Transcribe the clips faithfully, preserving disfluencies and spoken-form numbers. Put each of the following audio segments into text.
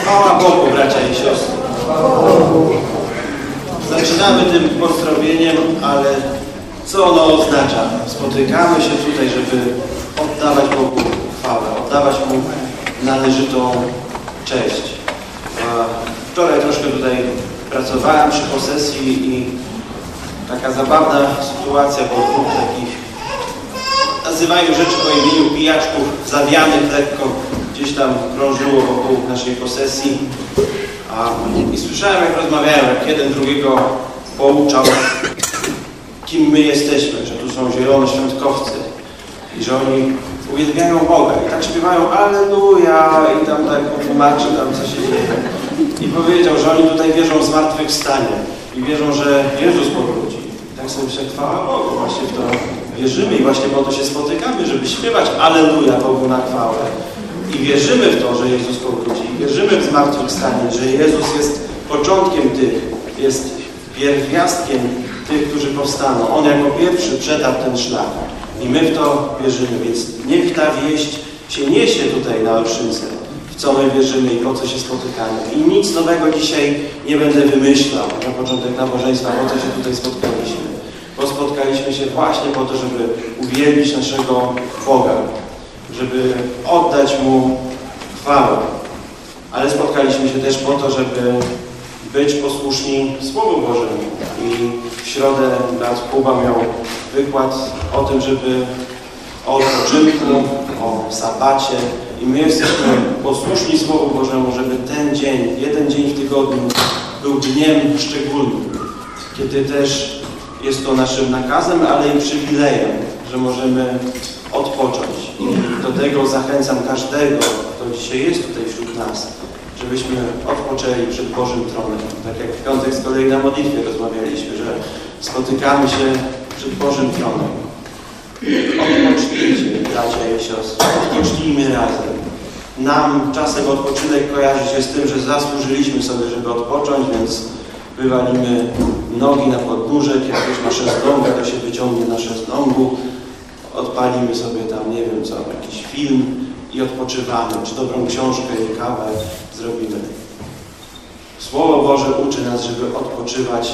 Chwała Bogu, bracia i siostry. Zaczynamy tym pozdrowieniem, ale co ono oznacza? Spotykamy się tutaj, żeby oddawać Bogu chwałę, oddawać Mu należytą cześć. Wczoraj troszkę tutaj pracowałem przy posesji i taka zabawna sytuacja, bo dwóch takich, nazywają rzeczy po imieniu, pijaczków zawianych lekko gdzieś tam krążyło wokół naszej posesji. A, I słyszałem, jak rozmawiają, jak jeden drugiego pouczał, kim my jesteśmy, że tu są zielonoświątkowcy i że oni uwielbiają Boga i tak śpiewają Alleluja i tam tak tłumaczy tam, co się dzieje. I powiedział, że oni tutaj wierzą w zmartwychwstanie i wierzą, że Jezus powróci. I tak sobie myślę, chwała Bogu, właśnie w to wierzymy i właśnie po to się spotykamy, żeby śpiewać Alleluja Bogu na chwałę. I wierzymy w to, że Jezus powróci. I wierzymy w zmartwychwstanie, że Jezus jest początkiem tych, jest pierwiastkiem tych, którzy powstaną. On jako pierwszy przetarł ten szlak. I my w to wierzymy, więc niech ta wieść się niesie tutaj na Olszynce, w co my wierzymy i po co się spotykamy. I nic nowego dzisiaj nie będę wymyślał na początek nabożeństwa, po co się tutaj spotkaliśmy. Bo spotkaliśmy się właśnie po to, żeby uwielbić naszego Boga, żeby oddać Mu chwałę. Ale spotkaliśmy się też po to, żeby być posłuszni Słowu Bożemu. I w środę brat Kuba miał wykład o tym, żeby o odpoczynku, o sabacie. I my jesteśmy posłuszni Słowu Bożemu, żeby ten dzień, jeden dzień w tygodniu był dniem szczególnym, kiedy też jest to naszym nakazem, ale i przywilejem, że możemy odpocząć. I do tego zachęcam każdego, kto dzisiaj jest tutaj wśród nas, żebyśmy odpoczęli przed Bożym Tronem. Tak jak w piątek z kolei na modlitwie rozmawialiśmy, że spotykamy się przed Bożym Tronem. Odpocznijcie, bracia i siostry, odpocznijmy razem. Nam czasem odpoczynek kojarzy się z tym, że zasłużyliśmy sobie, żeby odpocząć, więc wywalimy nogi na podnóżek, jak ktoś ma szezlongę, to się wyciągnie na szezlongu, odpalimy sobie tam, nie wiem co, jakiś film i odpoczywamy, czy dobrą książkę i kawę zrobimy. Słowo Boże uczy nas, żeby odpoczywać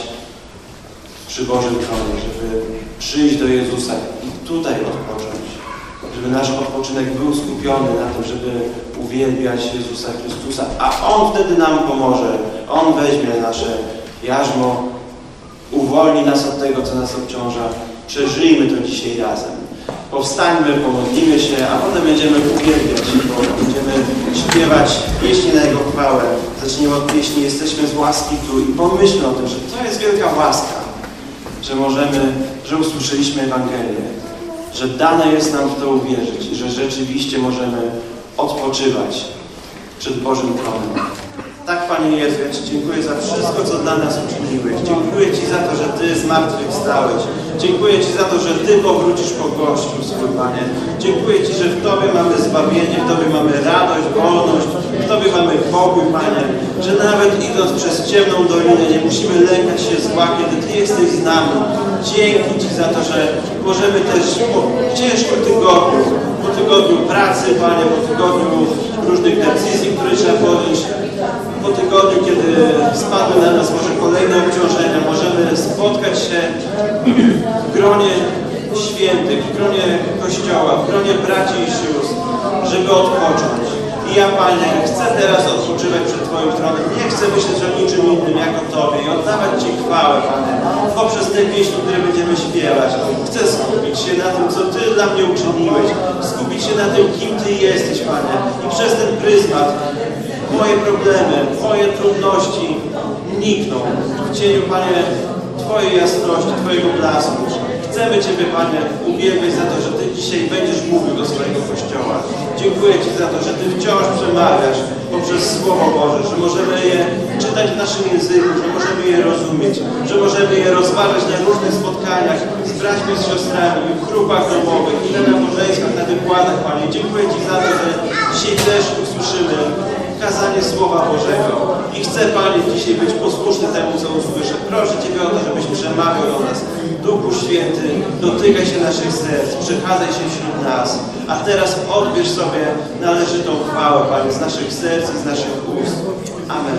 przy Bożym Tronie, żeby przyjść do Jezusa i tutaj odpocząć. Żeby nasz odpoczynek był skupiony na tym, żeby uwielbiać Jezusa Chrystusa, a On wtedy nam pomoże. On weźmie nasze jarzmo, uwolni nas od tego, co nas obciąża. Przeżyjmy to dzisiaj razem. Powstańmy, pomodlimy się, a potem będziemy uwielbiać Boga. Będziemy śpiewać pieśni na Jego chwałę. Zaczniemy od pieśni Jesteśmy z łaski tu i pomyślmy o tym, że to jest wielka łaska, że możemy, że usłyszeliśmy Ewangelię, że dane jest nam w to uwierzyć i że rzeczywiście możemy odpoczywać przed Bożym Tronem. Tak, Panie Jezu, ja Ci dziękuję za wszystko, co dla nas uczyniłeś. Dziękuję Ci za to, że Ty zmartwychwstałeś. Dziękuję Ci za to, że Ty powrócisz po gościu swój, Panie. Dziękuję Ci, że w Tobie mamy zbawienie, w Tobie mamy radość, wolność, w Tobie mamy pokój, Panie. Że nawet idąc przez ciemną dolinę nie musimy lękać się zła, kiedy Ty jesteś z nami. Dzięki Ci za to, że możemy też po ciężkim tygodniu, po tygodniu pracy, Panie, po tygodniu różnych decyzji, które trzeba podjąć, po tygodniu, kiedy spadły na nas może kolejne obciążenia, możemy spotkać się w gronie świętych, w gronie Kościoła, w gronie braci i sióstr, żeby odpocząć. I ja, Panie, chcę teraz odpoczywać przed Twoim tronem. Nie chcę myśleć o niczym innym jak o Tobie i oddawać Ci chwałę, Panie, poprzez te pieśni, które będziemy śpiewać. Chcę skupić się na tym, co Ty dla mnie uczyniłeś. Skupić się na tym, kim Ty jesteś, Panie. I przez ten pryzmat moje problemy, moje trudności nikną w cieniu, Panie, Twojej jasności, Twojego blasku. Chcemy Ciebie, Panie, uwielbiać za to, że Ty dzisiaj będziesz mówił do swojego Kościoła. Dziękuję Ci za to, że Ty wciąż przemawiasz poprzez Słowo Boże, że możemy je czytać w naszym języku, że możemy je rozumieć, że możemy je rozważać na różnych spotkaniach z braćmi, z siostrami, w grupach domowych i na nabożeństwach, na wykładach, Panie. Dziękuję Ci za to, że dzisiaj też usłyszymy przekazanie Słowa Bożego. I chcę, Panie, dzisiaj być posłuszny temu, co usłyszę. Proszę Ciebie o to, żebyś przemawiał do nas. Duchu Święty, dotykaj się naszych serc, przechadzaj się wśród nas. A teraz odbierz sobie należytą chwałę, Panie, z naszych serc i z naszych ust. Amen.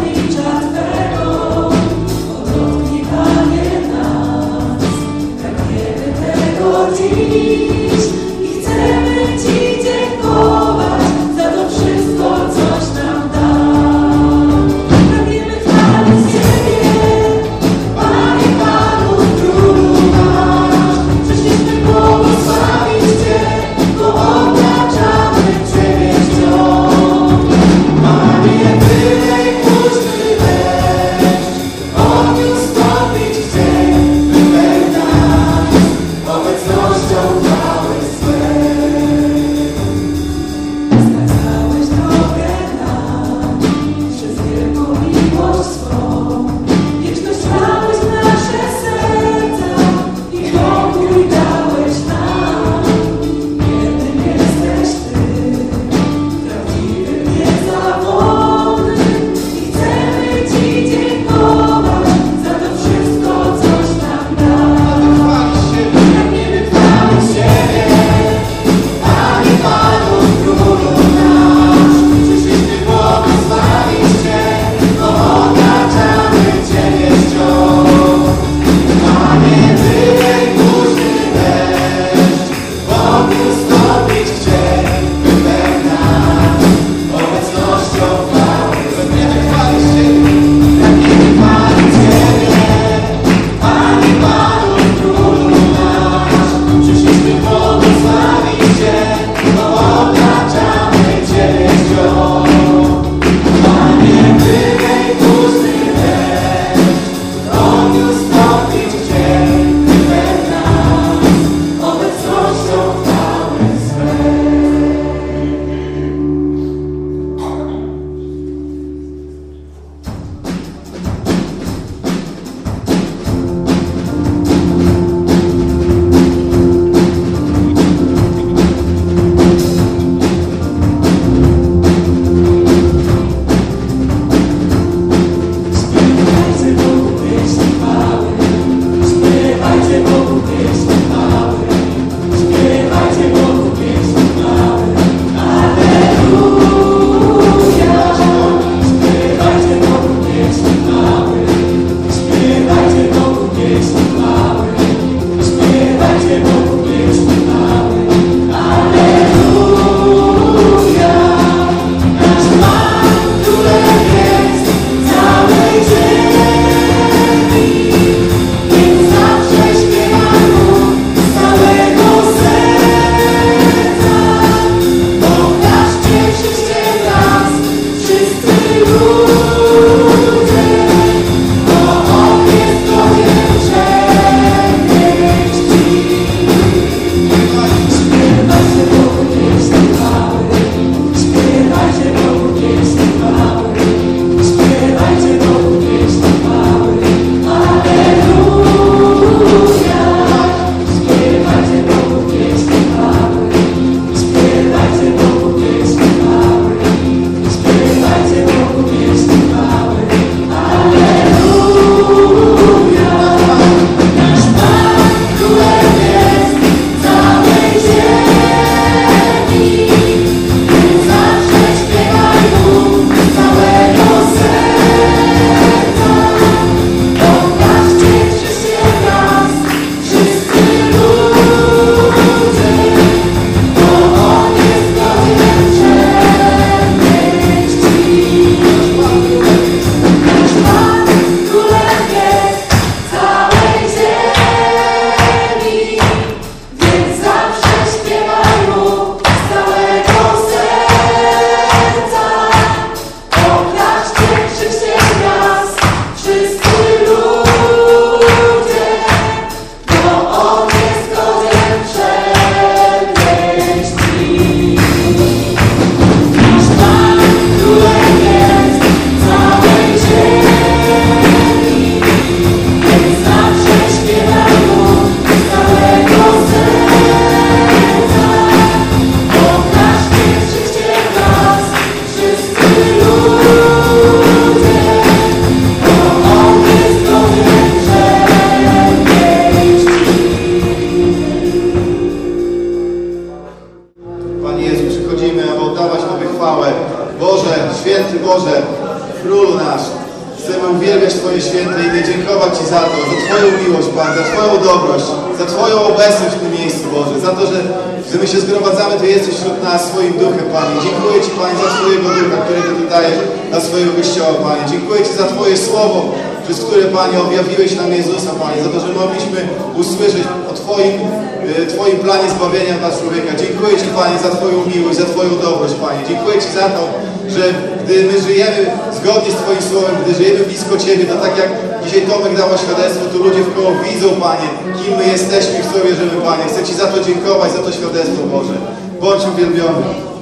Oddotknij, Panie, nas, tak to, za Twoją miłość, Panie, za Twoją dobrość, za Twoją obecność w tym miejscu, Boże, za to, że gdy my się zgromadzamy, Ty jesteś wśród nas swoim duchem, Panie. Dziękuję Ci, Panie, za Twojego ducha, którego Ty dajesz dla swojego Kościoła, Panie. Dziękuję Ci za Twoje słowo, przez które, Panie, objawiłeś nam Jezusa, Panie, za to, że mogliśmy usłyszeć o Twoim, Twoim planie zbawienia dla człowieka. Dziękuję Ci, Panie, za Twoją miłość, za Twoją dobrość, Panie. Dziękuję Ci za to, że gdy my żyjemy zgodnie z Twoim słowem, gdy żyjemy blisko Ciebie, to tak jak dzisiaj Tomek dał świadectwo, to ludzie wkoło widzą, Panie, kim my jesteśmy i w co wierzymy, Panie. Chcę Ci za to dziękować, za to świadectwo, Boże. Bądź uwielbiony.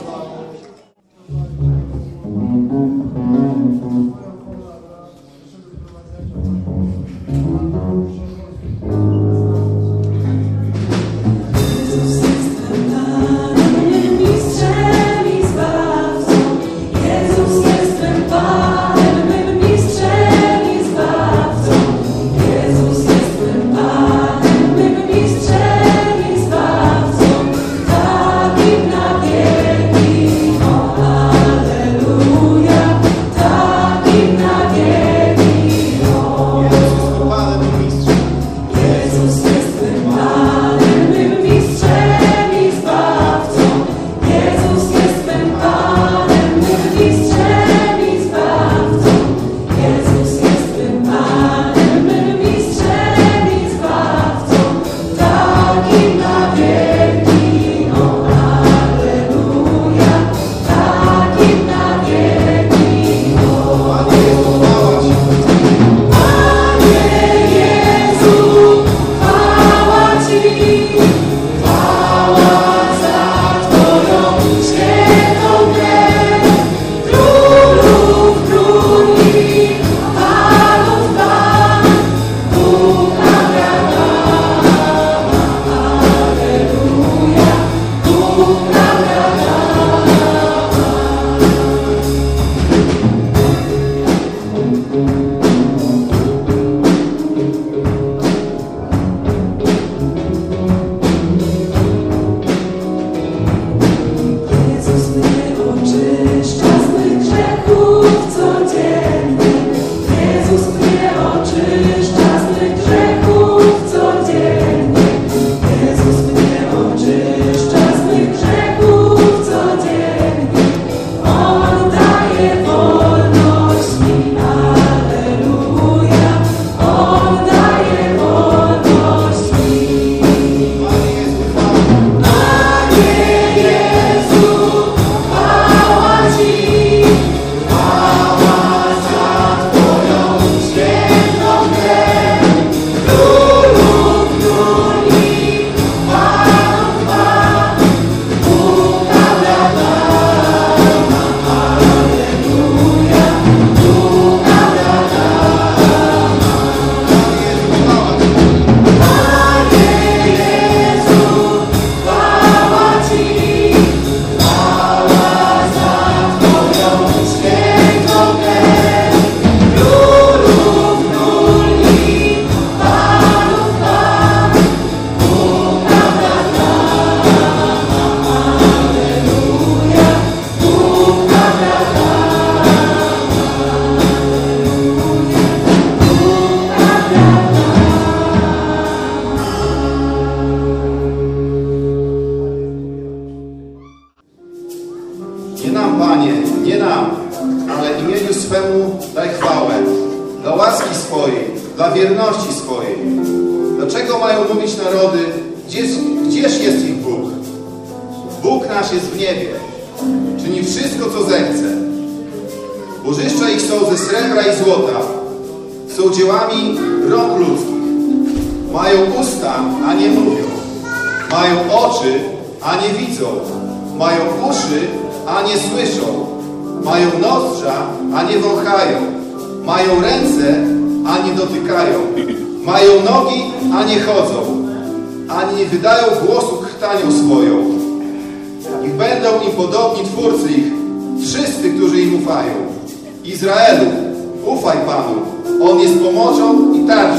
Izraelu, ufaj Panu, On jest pomocą i tarczą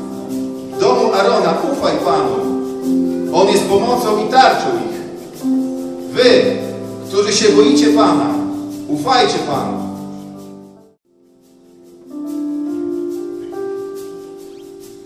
ich. Domu Arona, ufaj Panu, On jest pomocą i tarczą ich. Wy, którzy się boicie Pana, ufajcie Panu.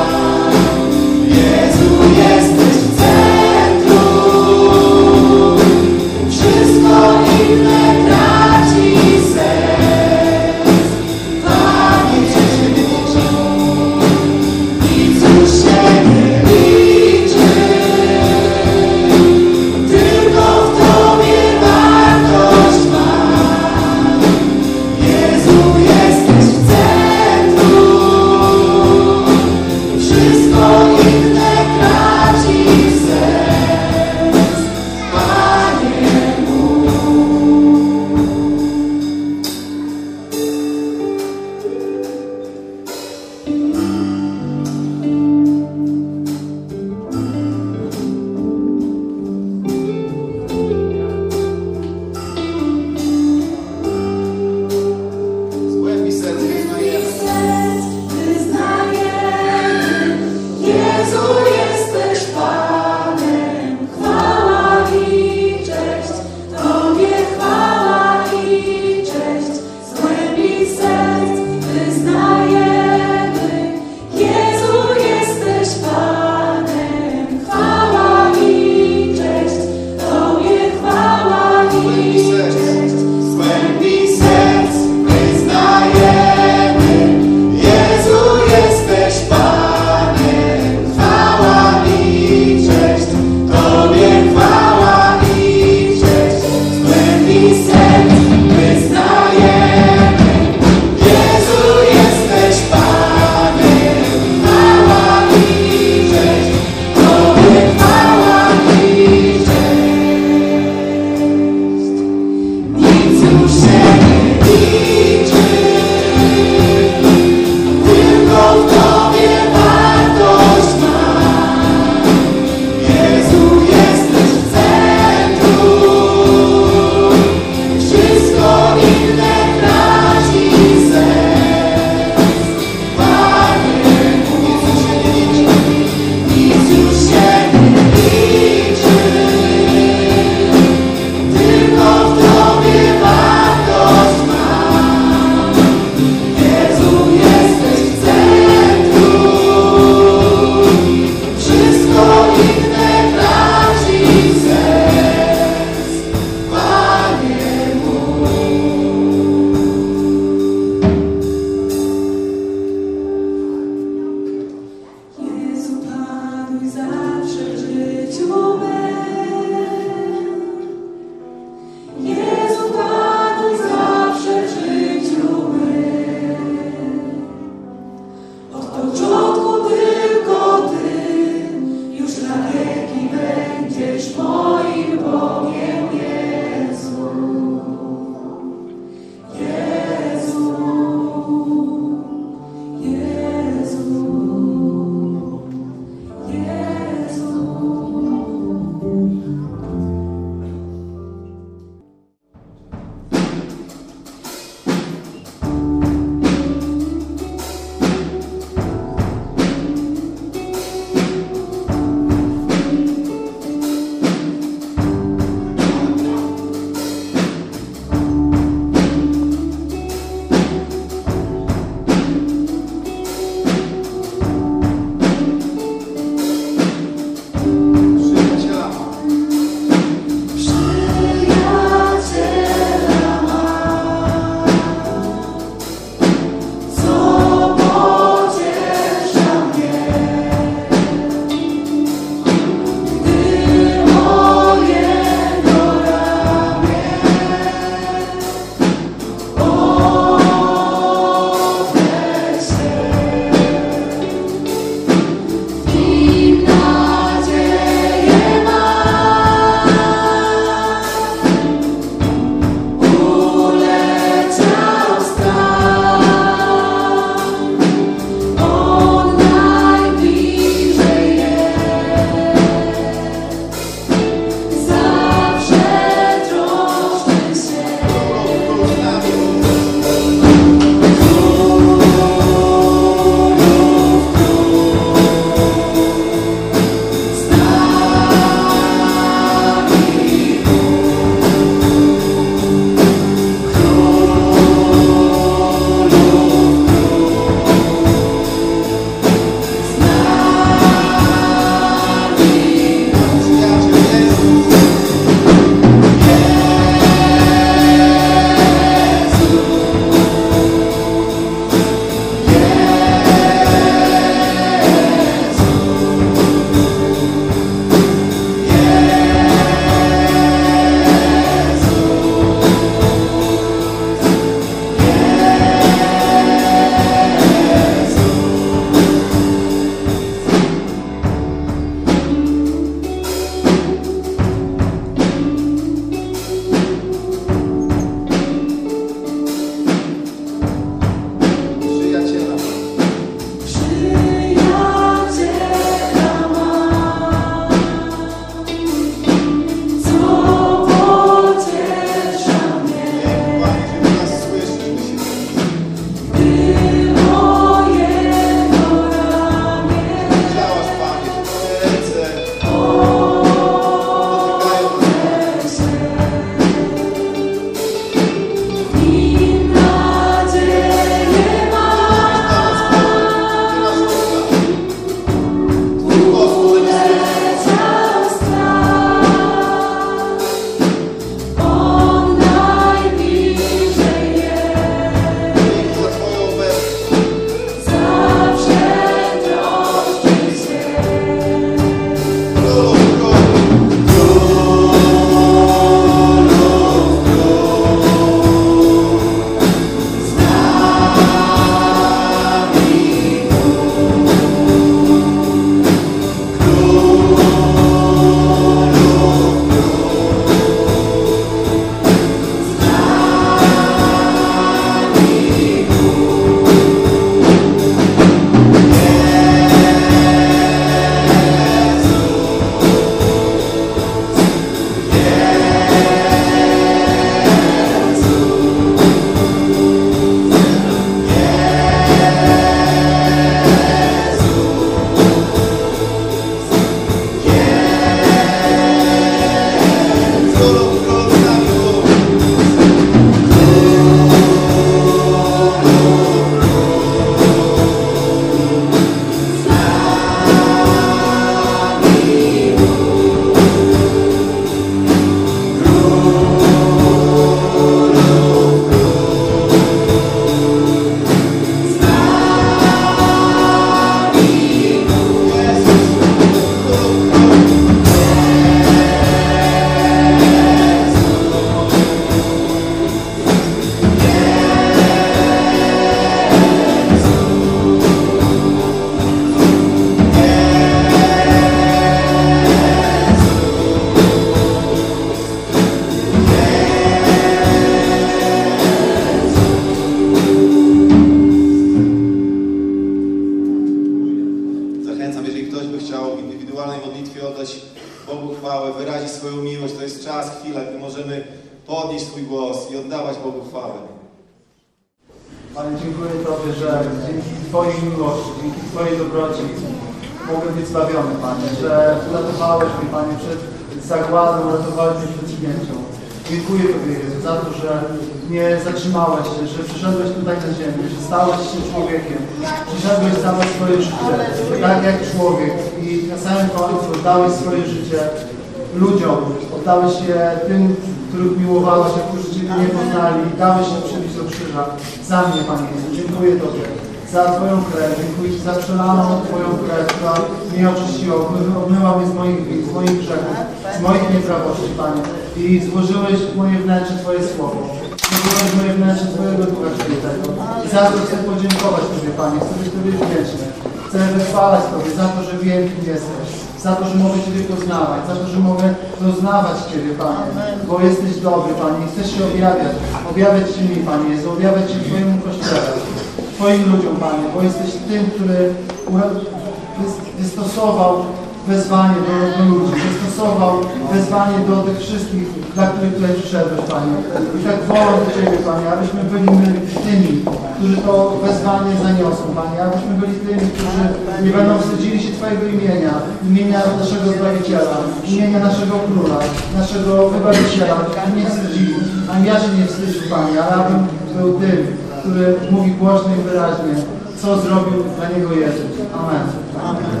swoją miłość. To jest czas, chwila, gdy możemy podnieść swój głos i oddawać Bogu chwałę. Panie, dziękuję Tobie, że dzięki Twojej miłości, dzięki Twojej dobroci mogę być zbawiony, Panie, że uratowałeś mnie, Panie, przed zagładą, uratowałeś mnie przed śmiercią. Dziękuję Tobie, Jezu, za to, że nie zatrzymałeś się, że przyszedłeś tutaj na ziemię, że stałeś się człowiekiem, przyszedłeś dawać swoje życie, tak jak człowiek i na samym końcu oddałeś swoje życie ludziom, oddałeś je tym, których miłowałeś, a którzy Ciebie nie poznali i dałeś się przybić do krzyża. Za mnie, Panie Jezu, dziękuję Tobie za Twoją krew, dziękuję Ci za przelaną Twoją krew, która mnie oczyściła, obmyła mnie z moich win, z moich grzechów, z moich nieprawości, Panie. I złożyłeś w moje wnętrze Twoje słowo. Złożyłeś w moje wnętrze Twojego Ducha Świętego. I za to chcę podziękować Tobie, Panie. Chcę być Tobie wdzięczny. Chcę wychwalać Tobie za to, że wiem, kim jesteś. Za to, że mogę Ciebie poznawać. Za to, że mogę doznawać Ciebie, Panie. Bo jesteś dobry, Panie. I chcesz się objawiać. Objawiać się mi, Panie Jezu. Objawiać się Twojemu Kościele. Twoim ludziom, Panie. Bo jesteś tym, który wystosował wezwanie do, do ludzi, wystosował wezwanie do tych wszystkich, dla których tutaj przyszedłeś, Panie. I tak wołam do Ciebie, Panie, abyśmy byli my tymi, którzy to wezwanie zaniosą, Panie, abyśmy byli tymi, którzy nie będą wstydzili się Twojego imienia, imienia naszego Zbawiciela, imienia naszego Króla, naszego Wybawiciela, nie wstydzili, a ja się nie wstydził, Panie, ale abym był tym, który mówi głośno i wyraźnie, co zrobił dla Niego Jezus. Amen. Amen.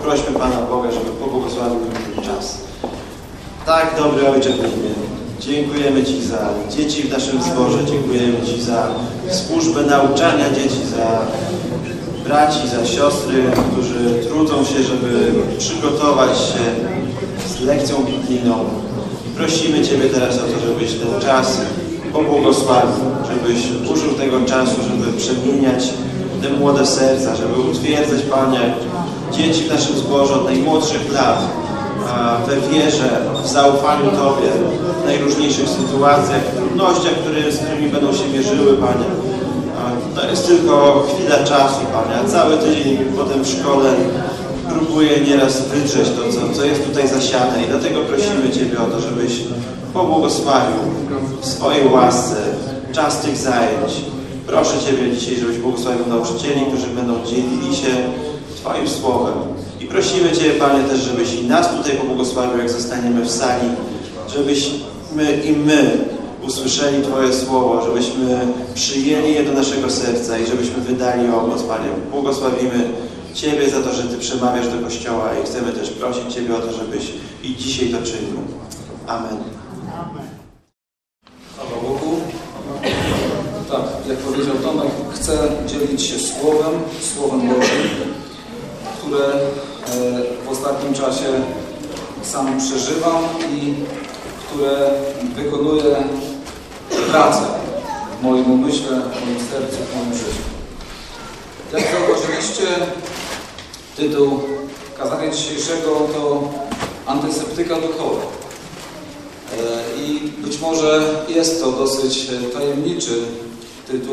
poprośmy Pana Boga, żeby pobłogosławił ten czas. Tak, dobry Ojcze w niebie, dziękujemy Ci za dzieci w naszym zborze, dziękujemy Ci za służbę nauczania dzieci, za braci, za siostry, którzy trudzą się, żeby przygotować się z lekcją biblijną. Prosimy Ciebie teraz o to, żebyś ten czas pobłogosławił, żebyś użył tego czasu, żeby przemieniać te młode serca, żeby utwierdzać, Panie, dzieci w naszym zborze od najmłodszych lat we wierze, w zaufaniu Tobie, w najróżniejszych sytuacjach, trudnościach, które, z którymi będą się mierzyły, Panie. To jest tylko chwila czasu, Panie, a cały tydzień potem w szkole próbuje nieraz wydrzeć to, co, co jest tutaj zasiane i dlatego prosimy Ciebie o to, żebyś pobłogosławił w swojej łasce czas tych zajęć. Proszę Ciebie dzisiaj, żebyś błogosławił nauczycieli, którzy będą dzielili się Twoim słowem. I prosimy Ciebie, Panie, też, żebyś i nas tutaj pobłogosławił, jak zostaniemy w sali, żebyśmy i my usłyszeli Twoje słowo, żebyśmy przyjęli je do naszego serca i żebyśmy wydali owoc, Panie. Błogosławimy Ciebie za to, że Ty przemawiasz do Kościoła i chcemy też prosić Ciebie o to, żebyś i dzisiaj to czynił. Amen. Chwała Bogu. Tak, jak powiedział Tomek, chcę dzielić się Słowem, Słowem Bożym, które w ostatnim czasie sam przeżywam i które wykonuje pracę w moim umyśle, w moim sercu, w moim życiu. Jak zauważyliście, tytuł kazania dzisiejszego to Antyseptyka duchowa. I być może jest to dosyć tajemniczy tytuł,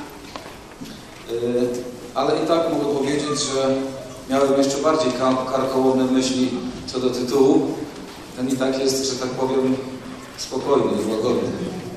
ale i tak mogę powiedzieć, że miałem jeszcze bardziej karkołomne myśli co do tytułu. Ten i tak jest, że tak powiem, spokojny i łagodny.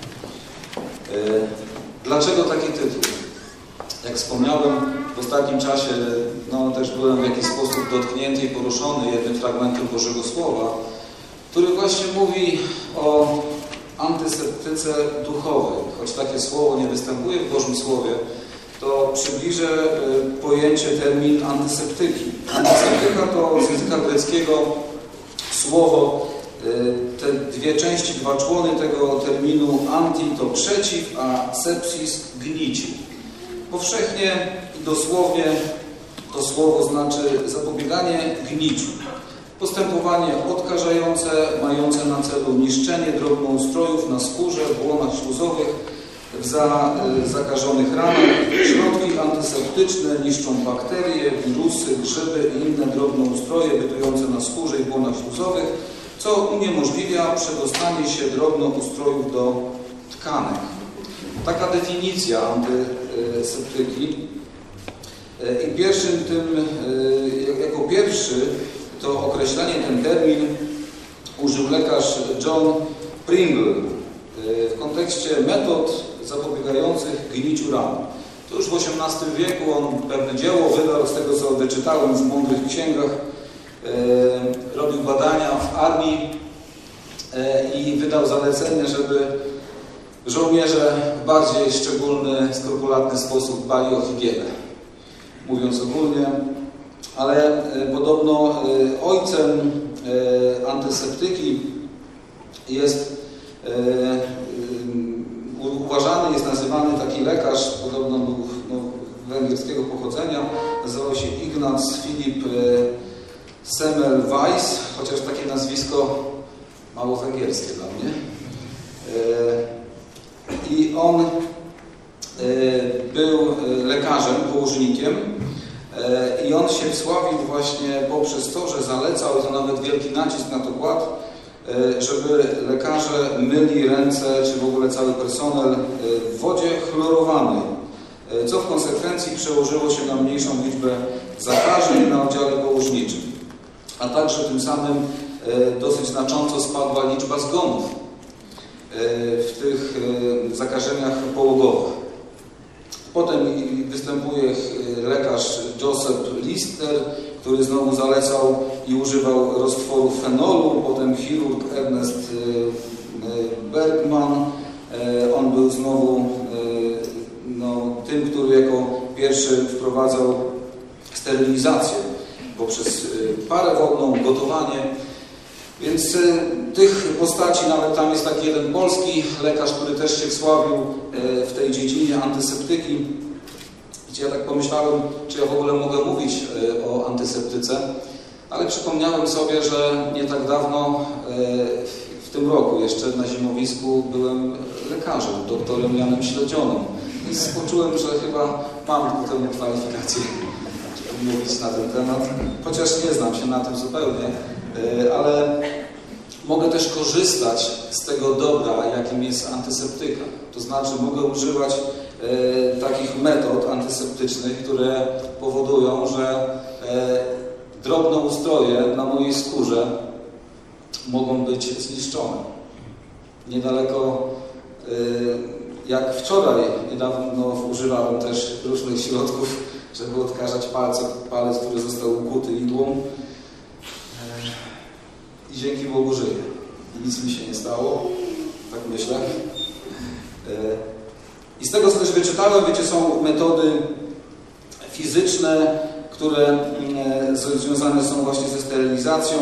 Dlaczego taki tytuł? Jak wspomniałem, w ostatnim czasie no, też byłem w jakiś sposób dotknięty i poruszony jednym fragmentem Bożego Słowa, który właśnie mówi o antyseptyce duchowej. Choć takie słowo nie występuje w Bożym Słowie, to przybliżę pojęcie, termin antyseptyki. Antyseptyka to z języka greckiego słowo, te dwie części, dwa człony tego terminu anti to przeciw, a sepsis gnici. Powszechnie i dosłownie to słowo znaczy zapobieganie gniciu. Postępowanie odkażające, mające na celu niszczenie drobnoustrojów na skórze, błonach śluzowych, w za, zakażonych ranach. Środki antyseptyczne niszczą bakterie, wirusy, grzyby i inne drobnoustroje bytujące na skórze i błonach śluzowych, co uniemożliwia przedostanie się drobnoustrojów do tkanek. Taka definicja antyseptyki. I pierwszym tym, jako pierwszy to określenie, ten termin użył lekarz John Pringle w kontekście metod zapobiegających gniciu ran. To już w osiemnastym wieku on pewne dzieło wydał, z tego co wyczytałem w mądrych księgach. Robił badania w armii i wydał zalecenie, żeby żołnierze w bardziej szczególny, skrupulatny sposób dbali o higienę. Mówiąc ogólnie, ale podobno ojcem antyseptyki jest uważany, jest nazywany taki lekarz, podobno był no, węgierskiego pochodzenia, nazywał się Ignaz Filip Semmelweis, chociaż takie nazwisko mało węgierskie dla mnie. I on był lekarzem, położnikiem i on się wsławił właśnie poprzez to, że zalecał, i to nawet wielki nacisk na to kładł, żeby lekarze myli ręce, czy w ogóle cały personel w wodzie chlorowanej, co w konsekwencji przełożyło się na mniejszą liczbę zakażeń na oddziale położniczym, a także tym samym dosyć znacząco spadła liczba zgonów w tych zakażeniach połogowych. Potem występuje lekarz Joseph Lister, który znowu zalecał i używał roztworu fenolu. Potem chirurg Ernest Bergman. On był znowu no, tym, który jako pierwszy wprowadzał sterylizację, poprzez parę wodną, gotowanie. Więc y, tych postaci, nawet tam jest taki jeden polski lekarz, który też się wsławił y, w tej dziedzinie antyseptyki. Gdzie ja tak pomyślałem, czy ja w ogóle mogę mówić y, o antyseptyce, ale przypomniałem sobie, że nie tak dawno, y, w tym roku jeszcze na zimowisku byłem lekarzem, doktorem Janem Śledzionym. Więc poczułem, że chyba mam ku temu kwalifikacje, żeby mówić na ten temat, chociaż nie znam się na tym zupełnie. Ale mogę też korzystać z tego dobra, jakim jest antyseptyka. To znaczy mogę używać e, takich metod antyseptycznych, które powodują, że e, drobnoustroje na mojej skórze mogą być zniszczone. Niedaleko, e, jak wczoraj, niedawno używałem też różnych środków, żeby odkażać palce, palec, który został ukuty igłą. I dzięki Bogu żyję. Nic mi się nie stało, tak myślę. I z tego, co też wyczytałem, wiecie, są metody fizyczne, które związane są właśnie ze sterylizacją,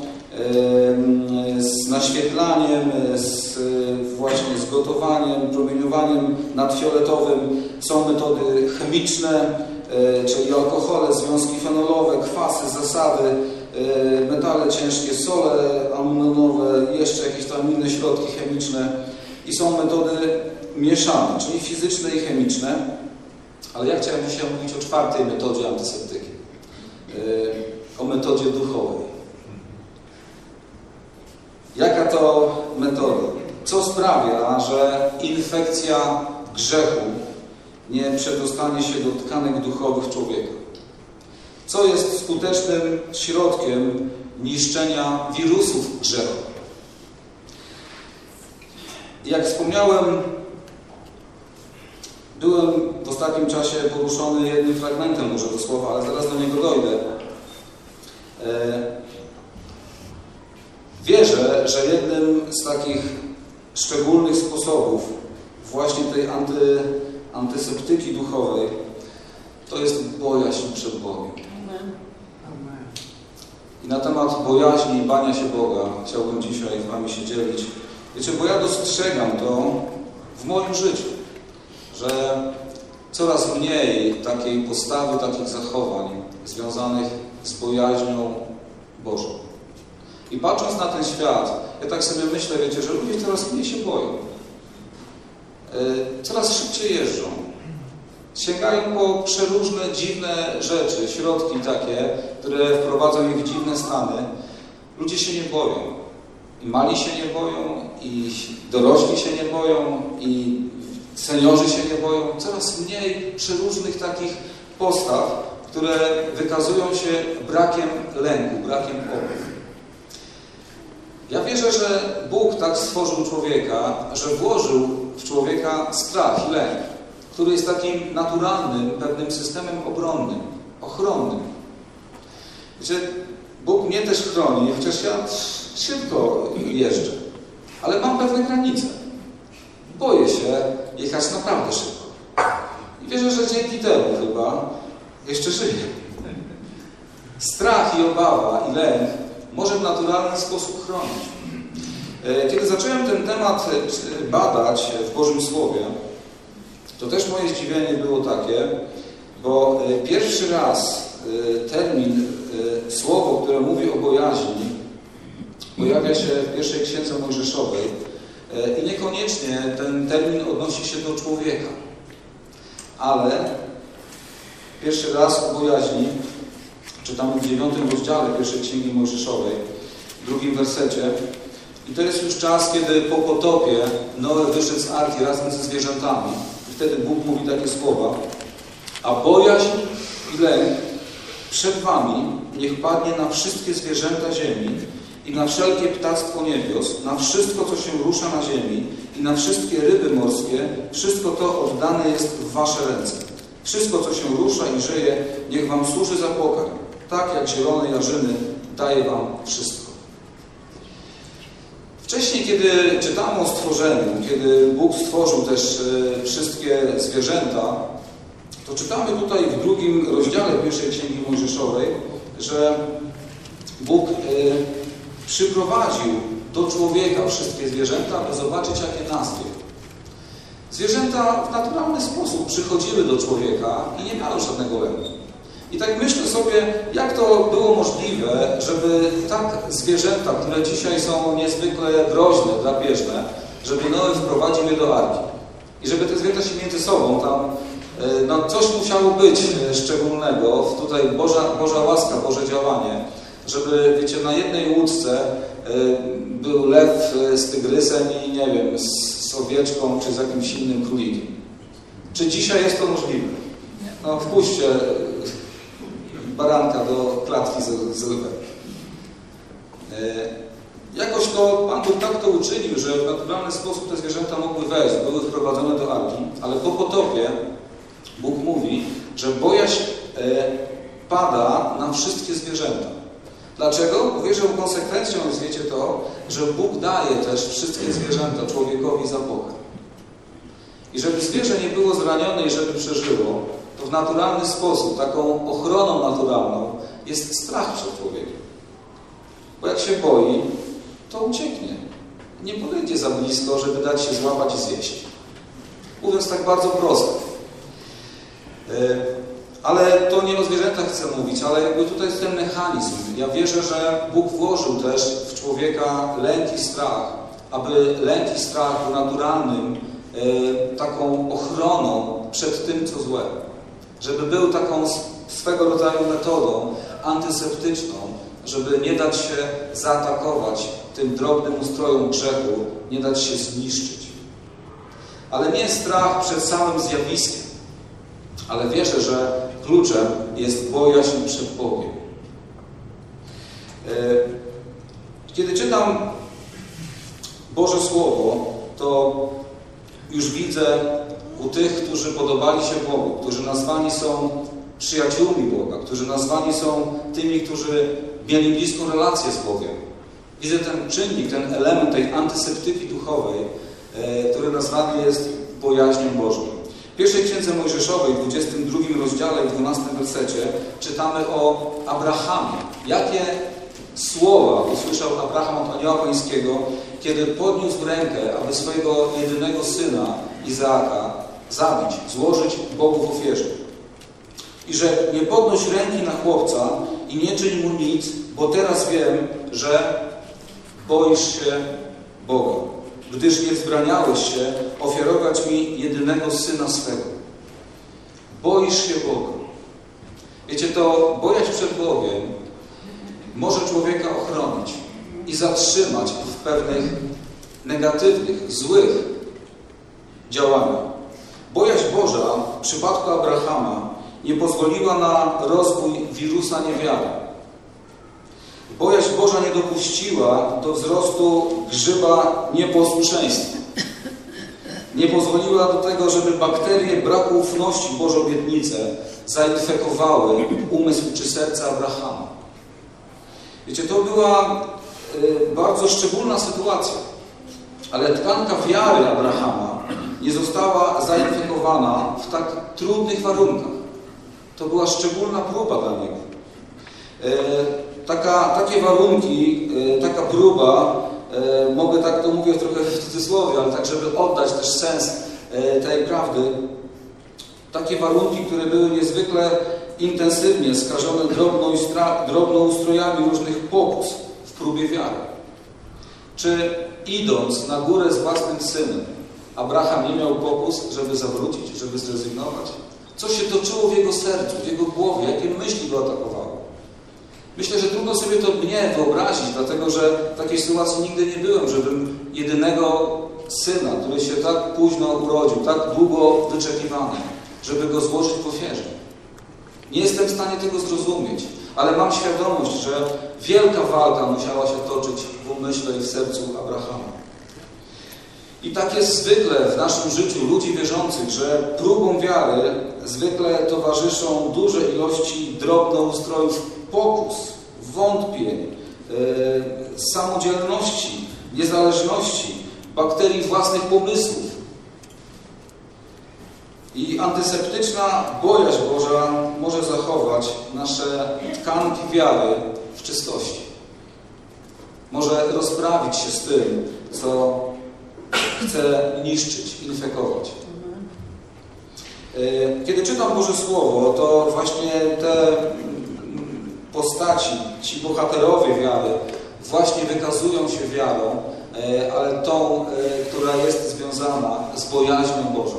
z naświetlaniem, z, właśnie z gotowaniem, promieniowaniem nadfioletowym. Są metody chemiczne, czyli alkohole, związki fenolowe, kwasy, zasady, metale ciężkie, sole amunowe, jeszcze jakieś tam inne środki chemiczne i są metody mieszane, czyli fizyczne i chemiczne. Ale ja chciałem dzisiaj mówić o czwartej metodzie antyseptyki, o metodzie duchowej. Jaka to metoda? Co sprawia, że infekcja grzechu nie przedostanie się do tkanek duchowych człowieka? Co jest skutecznym środkiem niszczenia wirusów grzechu? Jak wspomniałem, byłem w ostatnim czasie poruszony jednym fragmentem może do słowa, ale zaraz do niego dojdę. Wierzę, że jednym z takich szczególnych sposobów właśnie tej anty, antyseptyki duchowej to jest bojaźń przed Bogiem. I na temat bojaźni i bania się Boga chciałbym dzisiaj z Wami się dzielić. Wiecie, bo ja dostrzegam to w moim życiu, że coraz mniej takiej postawy, takich zachowań związanych z bojaźnią Bożą. I patrząc na ten świat, ja tak sobie myślę, wiecie, że ludzie coraz mniej się boją. Coraz szybciej jeżdżą. Sięgają po przeróżne, dziwne rzeczy, środki takie, które wprowadzą ich w dziwne stany. Ludzie się nie boją. I mali się nie boją, i dorośli się nie boją, i seniorzy się nie boją. Coraz mniej przeróżnych takich postaw, które wykazują się brakiem lęku, brakiem obaw. Ja wierzę, że Bóg tak stworzył człowieka, że włożył w człowieka strach i lęk, który jest takim naturalnym, pewnym systemem obronnym, ochronnym. Wiecie, Bóg mnie też chroni, chociaż ja szybko jeżdżę, ale mam pewne granice. Boję się jechać naprawdę szybko. I wierzę, że dzięki temu chyba jeszcze żyję. Strach i obawa i lęk może w naturalny sposób chronić. Kiedy zacząłem ten temat badać w Bożym Słowie, to też moje zdziwienie było takie, bo pierwszy raz termin, słowo, które mówi o bojaźni, pojawia się w pierwszej księdze Mojżeszowej i niekoniecznie ten termin odnosi się do człowieka, ale pierwszy raz o bojaźni czytamy w dziewiątym rozdziale pierwszej księgi Mojżeszowej, w drugim wersecie. I to jest już czas, kiedy po potopie Noe wyszedł z arki razem ze zwierzętami. I wtedy Bóg mówi takie słowa: a bojaźń i lęk przed wami niech padnie na wszystkie zwierzęta ziemi i na wszelkie ptactwo niebios, na wszystko, co się rusza na ziemi i na wszystkie ryby morskie. Wszystko to oddane jest w wasze ręce. Wszystko, co się rusza i żyje, niech wam służy za pokarm. Tak jak zielone jarzyny daje wam wszystko. Wcześniej, kiedy czytamy o stworzeniu, kiedy Bóg stworzył też wszystkie zwierzęta, to czytamy tutaj w drugim rozdziale pierwszej Księgi Mojżeszowej, że Bóg y, przyprowadził do człowieka wszystkie zwierzęta, aby zobaczyć, jakie nas wie. Zwierzęta w naturalny sposób przychodziły do człowieka i nie miały żadnego lęku. I tak myślę sobie, jak to było możliwe, żeby tak zwierzęta, które dzisiaj są niezwykle groźne, drapieżne, żeby Noe wprowadził je do arki. I żeby te zwierzęta się między sobą tam, no coś musiało być szczególnego, tutaj Boża, Boża łaska, Boże działanie, żeby, wiecie, na jednej łódce był lew z tygrysem i nie wiem, z owieczką czy z jakimś innym królikiem. Czy dzisiaj jest to możliwe? No wpuśćcie baranka do klatki z, z lwem. Jakoś to Pan Bóg tak to uczynił, że w naturalny sposób te zwierzęta mogły wejść, były wprowadzone do arki, ale po potopie Bóg mówi, że bojaźń pada na wszystkie zwierzęta. Dlaczego? Bo wie, że konsekwencją jest, wiecie, to, że Bóg daje też wszystkie zwierzęta człowiekowi za pokarm. I żeby zwierzę nie było zranione i żeby przeżyło, to w naturalny sposób, taką ochroną naturalną jest strach przed człowiekiem. Bo jak się boi, to ucieknie. Nie podejdzie za blisko, żeby dać się złapać i zjeść. Mówiąc tak bardzo prosto. Ale to nie o zwierzętach chcę mówić, ale jakby tutaj jest ten mechanizm. Ja wierzę, że Bóg włożył też w człowieka lęk i strach, aby lęk i strach był naturalnym, e, taką ochroną przed tym, co złe. Żeby był taką swego rodzaju metodą antyseptyczną, żeby nie dać się zaatakować tym drobnym ustrojom grzechu, nie dać się zniszczyć. Ale nie strach przed samym zjawiskiem, ale wierzę, że kluczem jest bojaźń przed Bogiem. Kiedy czytam Boże Słowo, to już widzę u tych, którzy podobali się Bogu, którzy nazwani są przyjaciółmi Boga, którzy nazwani są tymi, którzy mieli bliską relację z Bogiem. Widzę ten czynnik, ten element tej antyseptyki duchowej, który nazwany jest bojaźnią Bożą. W pierwszej Księdze Mojżeszowej, w dwudziestym drugim rozdziale i dwunastym wersecie czytamy o Abrahamie. Jakie słowa usłyszał Abraham od anioła pańskiego, kiedy podniósł rękę, aby swojego jedynego syna Izaaka zabić, złożyć Bogu w ofierze. I że nie podnoś ręki na chłopca i nie czyń mu nic, bo teraz wiem, że boisz się Boga, gdyż nie wzbraniałeś się ofiarować mi jedynego syna swego. Boisz się Boga. Wiecie, to bojaźń przed Bogiem może człowieka ochronić i zatrzymać w pewnych negatywnych, złych działaniach. Bojaźń Boża w przypadku Abrahama nie pozwoliła na rozwój wirusa niewiary. Bojaźń Boża nie dopuściła do wzrostu grzyba nieposłuszeństwa. Nie pozwoliła do tego, żeby bakterie braku ufności w Boże obietnice zainfekowały umysł czy serce Abrahama. Wiecie, to była y, bardzo szczególna sytuacja, ale tkanka wiary Abrahama nie została zainfekowana w tak trudnych warunkach. To była szczególna próba dla niego. Y, Taka, takie warunki, taka próba, mogę tak to mówię trochę w cudzysłowie, ale tak, żeby oddać też sens tej prawdy, takie warunki, które były niezwykle intensywnie skażone drobnoustrojami różnych pokus w próbie wiary. Czy idąc na górę z własnym synem, Abraham nie miał pokus, żeby zawrócić, żeby zrezygnować? Co się toczyło w jego sercu, w jego głowie, jakie myśli go atakowały? Myślę, że trudno sobie to mnie wyobrazić, dlatego że w takiej sytuacji nigdy nie byłem, żebym jedynego syna, który się tak późno urodził, tak długo wyczekiwany, żeby go złożyć w ofierze. Nie jestem w stanie tego zrozumieć, ale mam świadomość, że wielka walka musiała się toczyć w umyśle i w sercu Abrahama. I tak jest zwykle w naszym życiu ludzi wierzących, że próbom wiary zwykle towarzyszą duże ilości drobnoustrojów pokus, wątpień, yy, samodzielności, niezależności, bakterii własnych pomysłów. I antyseptyczna bojaźń Boża może zachować nasze tkanki wiary w czystości. Może rozprawić się z tym, co chce niszczyć, infekować. Kiedy czytam Boże Słowo, to właśnie te postaci, ci bohaterowie wiary właśnie wykazują się wiarą, ale tą, która jest związana z bojaźnią Bożą.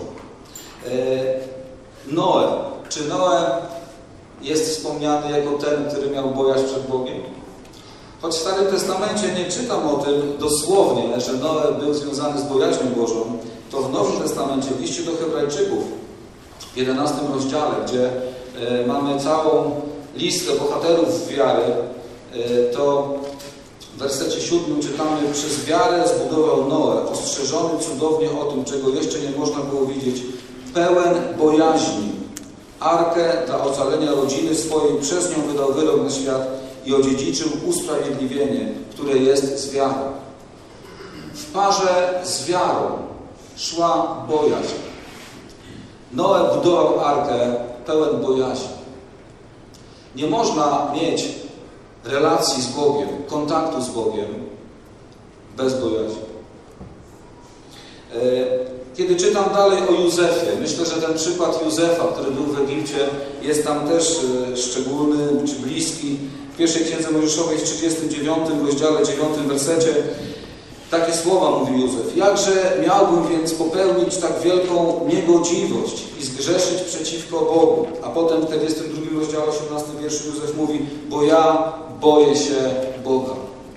Noe. Czy Noe jest wspomniany jako ten, który miał bojaźń przed Bogiem? Choć w Starym Testamencie nie czytam o tym dosłownie, że Noe był związany z bojaźnią Bożą, to w Nowym Testamencie, w liście do Hebrajczyków, w jedenastym rozdziale, gdzie e, mamy całą listę bohaterów wiary, e, to w wersecie siódmym czytamy: przez wiarę zbudował Noe, ostrzeżony cudownie o tym, czego jeszcze nie można było widzieć, pełen bojaźni, arkę dla ocalenia rodziny swojej, przez nią wydał wyrok na świat i odziedziczył usprawiedliwienie, które jest z wiarą. W parze z wiarą szła bojaźń. Noe budował arkę pełen bojaźni. Nie można mieć relacji z Bogiem, kontaktu z Bogiem bez bojaźni. Kiedy czytam dalej o Józefie, myślę, że ten przykład Józefa, który był w Egipcie, jest tam też szczególny czy bliski. W pierwszej Księdze Mojżeszowej w trzydziestym dziewiątym rozdziale, dziewiątym wersecie takie słowa mówi Józef: jakże miałbym więc popełnić tak wielką niegodziwość i zgrzeszyć przeciwko Bogu? A potem w czterdziestym drugim rozdziale, osiemnastym wierszu Józef mówi: bo ja boję się Boga.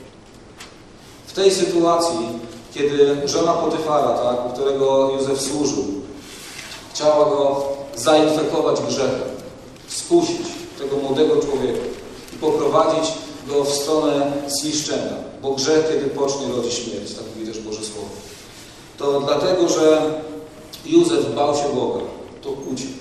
W tej sytuacji, kiedy żona Potyfara, tak, u którego Józef służył, chciała go zainfekować grzechem, skusić tego młodego człowieka i poprowadzić go w stronę zniszczenia, bo grzech, kiedy pocznie, rodzi śmierć, tak mówi też Boże Słowo. To dlatego, że Józef bał się Boga, to uciekł.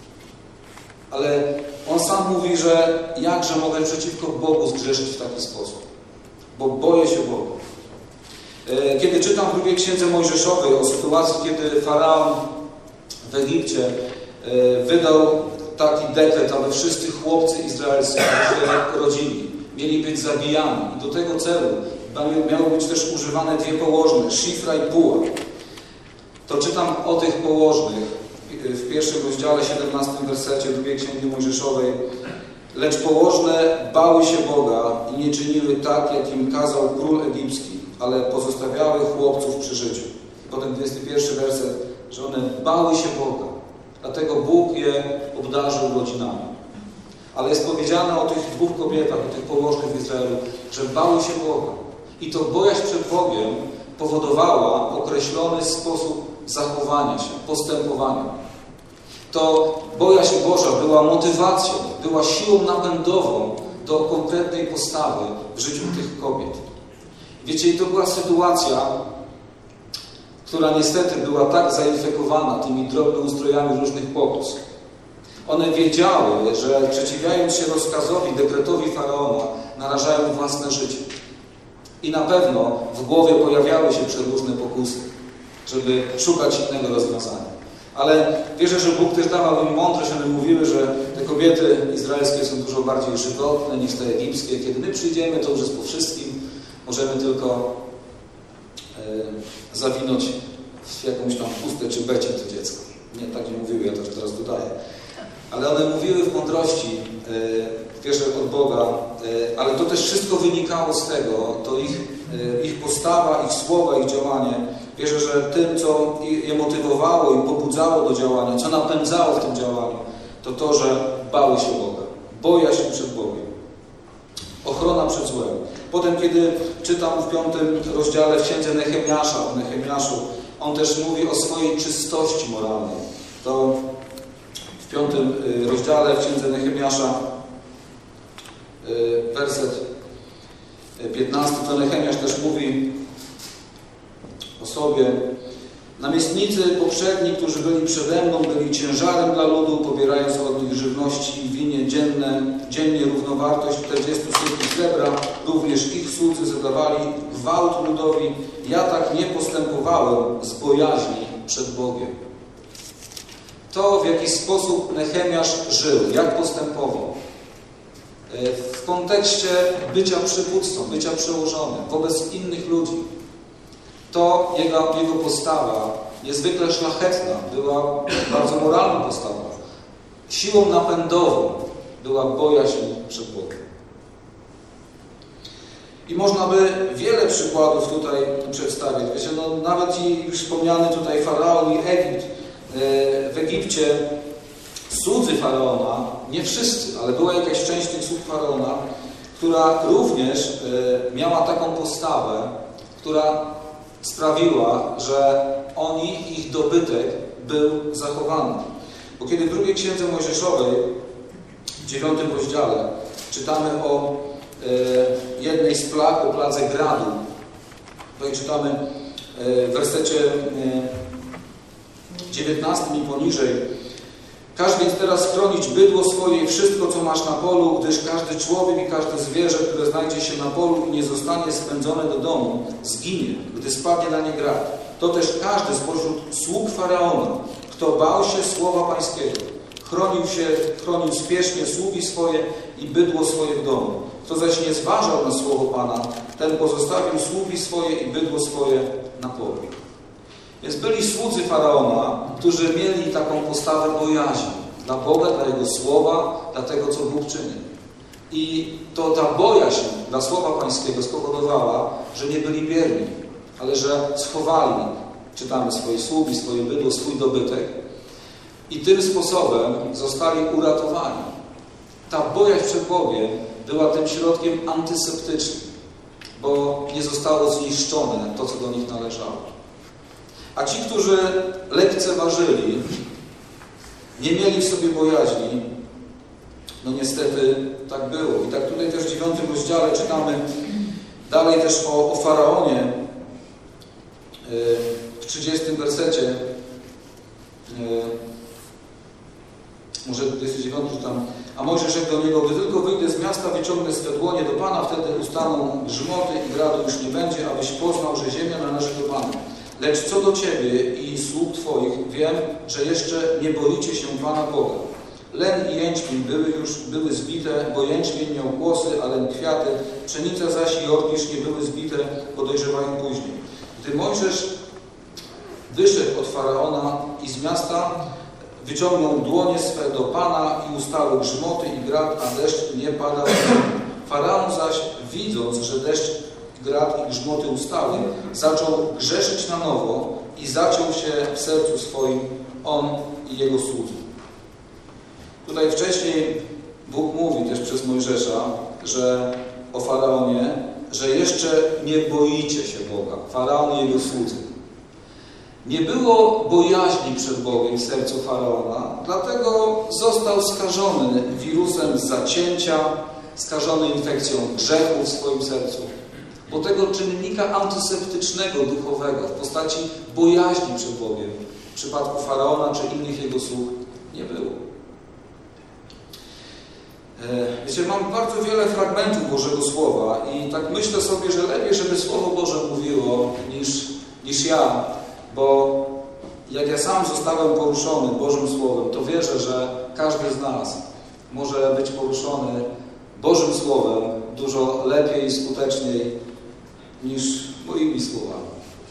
Ale on sam mówi, że jakże mogę przeciwko Bogu zgrzeszyć w taki sposób, bo boję się Boga. Kiedy czytam w drugiej Księdze Mojżeszowej o sytuacji, kiedy Faraon w Egipcie wydał taki dekret, aby wszyscy chłopcy izraelscy, którzy się rodzili, mieli być zabijani. I do tego celu miały być też używane dwie położne, Szifra i Puła. To czytam o tych położnych w pierwszym rozdziale, siedemnastym wersecie drugiej Księgi Mojżeszowej. Lecz położne bały się Boga i nie czyniły tak, jak im kazał król egipski, ale pozostawiały chłopców przy życiu. I potem dwudziesty pierwszy werset, że one bały się Boga. Dlatego Bóg je obdarzył rodzinami. Ale jest powiedziane o tych dwóch kobietach, o tych położnych w Izraelu, że bały się Boga. I to bojaźń przed Bogiem powodowała określony sposób zachowania się, postępowania. To bojaźń Boża była motywacją, była siłą napędową do konkretnej postawy w życiu tych kobiet. Wiecie, i to była sytuacja, która niestety była tak zainfekowana tymi drobnoustrojami różnych pokus. One wiedziały, że przeciwiając się rozkazowi, dekretowi Faraona, narażają własne życie. I na pewno w głowie pojawiały się przeróżne pokusy, żeby szukać innego rozwiązania. Ale wierzę, że Bóg też dawał im mądrość. One mówiły, że te kobiety izraelskie są dużo bardziej żywotne niż te egipskie. Kiedy my przyjdziemy, to już jest po wszystkim. Możemy tylko e, zawinąć w jakąś tam chustę czy becie to dziecko. Nie, tak nie mówiły, ja to teraz dodaję. Ale one mówiły w mądrości, e, wierzę od Boga, e, ale to też wszystko wynikało z tego, to ich, e, ich postawa, ich słowa, ich działanie. Wierzę, że tym, co je motywowało i pobudzało do działania, co napędzało w tym działaniu, to to, że bały się Boga. Bojaźń przed Bogiem. Ochrona przed złem. Potem, kiedy czytam w piątym rozdziale w Księdze Nehemiasza, o Nehemiaszu, on też mówi o swojej czystości moralnej. To w piątym rozdziale w Księdze Nehemiasza, werset piętnasty, to Nehemiasz też mówi o sobie: namiestnicy poprzedni, którzy byli przede mną, byli ciężarem dla ludu, pobierając od nich żywności i winie dzienne, dziennie równowartość czterdziestu sykli srebra. Również ich słudzy zadawali gwałt ludowi. Ja tak nie postępowałem z bojaźni przed Bogiem. to, w jaki sposób Nehemiasz żył, jak postępował w kontekście bycia przywódcą, bycia przełożonym wobec innych ludzi, to jego, jego postawa niezwykle szlachetna, była bardzo moralną postawą. Siłą napędową była bojaźń przed Bogiem. I można by wiele przykładów tutaj przedstawić. Wiecie, no, nawet i już wspomniany tutaj Faraon i Egipt. W Egipcie słudzy Faraona, nie wszyscy, ale była jakaś część tych sług Faraona, która również miała taką postawę, która sprawiła, że oni, ich dobytek był zachowany. Bo kiedy w drugiej Księdze Mojżeszowej, w dziewiątym rozdziale, czytamy o e, jednej z plag, o pladze gradu. Tutaj czytamy e, w wersecie e, dziewiętnastym i poniżej. Każ więc teraz chronić bydło swoje i wszystko, co masz na polu, gdyż każdy człowiek i każde zwierzę, które znajdzie się na polu i nie zostanie spędzone do domu, zginie, gdy spadnie na nie grad. To też każdy spośród sług Faraona, kto bał się słowa Pańskiego, chronił się, chronił spiesznie sługi swoje i bydło swoje w domu. Kto zaś nie zważał na słowo Pana, ten pozostawił sługi swoje i bydło swoje na polu. Więc byli słudzy Faraona, którzy mieli taką postawę bojaźni dla Boga, dla Jego słowa, dla tego, co Bóg czyni. I to ta bojaźń dla słowa Pańskiego spowodowała, że nie byli bierni, ale że schowali, czytamy, swoje sługi, swoje bydło, swój dobytek i tym sposobem zostali uratowani. Ta bojaźń przed Bogiem była tym środkiem antyseptycznym, bo nie zostało zniszczone to, co do nich należało. A ci, którzy lekceważyli, nie mieli w sobie bojaźni, no niestety tak było. I tak tutaj też w dziewiątym rozdziale czytamy dalej też o, o Faraonie w trzydziestym wersecie. Może dwudziesty dziewiąty tam. A Mojżesz rzekł do niego: gdy tylko wyjdę z miasta, wyciągnę swe dłonie do Pana, wtedy ustaną grzmoty i gradu już nie będzie, abyś poznał, że ziemia należy do Pana. Lecz co do Ciebie i sług Twoich, wiem, że jeszcze nie boicie się Pana Boga. Len i jęczmień były już były zbite, bo jęczmień miał kłosy, a len kwiaty, pszenica zaś i orkisz nie były zbite, bo dojrzewają później. Gdy Mojżesz wyszedł od Faraona i z miasta, wyciągnął dłonie swe do Pana i ustały grzmoty i grad, a deszcz nie padał. Faraon zaś, widząc, że deszcz, grad i grzmoty ustały, zaczął grzeszyć na nowo i zaciął się w sercu swoim on i jego słudzy. Tutaj wcześniej Bóg mówi też przez Mojżesza, że o Faraonie, że jeszcze nie boicie się Boga, Faraon i jego słudzy. Nie było bojaźni przed Bogiem w sercu Faraona, dlatego został skażony wirusem zacięcia, skażony infekcją grzechu w swoim sercu. Bo tego czynnika antyseptycznego, duchowego w postaci bojaźni przed Bogiem w przypadku Faraona czy innych jego sług nie było. Wiecie, mam bardzo wiele fragmentów Bożego Słowa i tak myślę sobie, że lepiej, żeby Słowo Boże mówiło niż, niż ja, bo jak ja sam zostałem poruszony Bożym Słowem, to wierzę, że każdy z nas może być poruszony Bożym Słowem dużo lepiej i skuteczniej niż moimi słowami.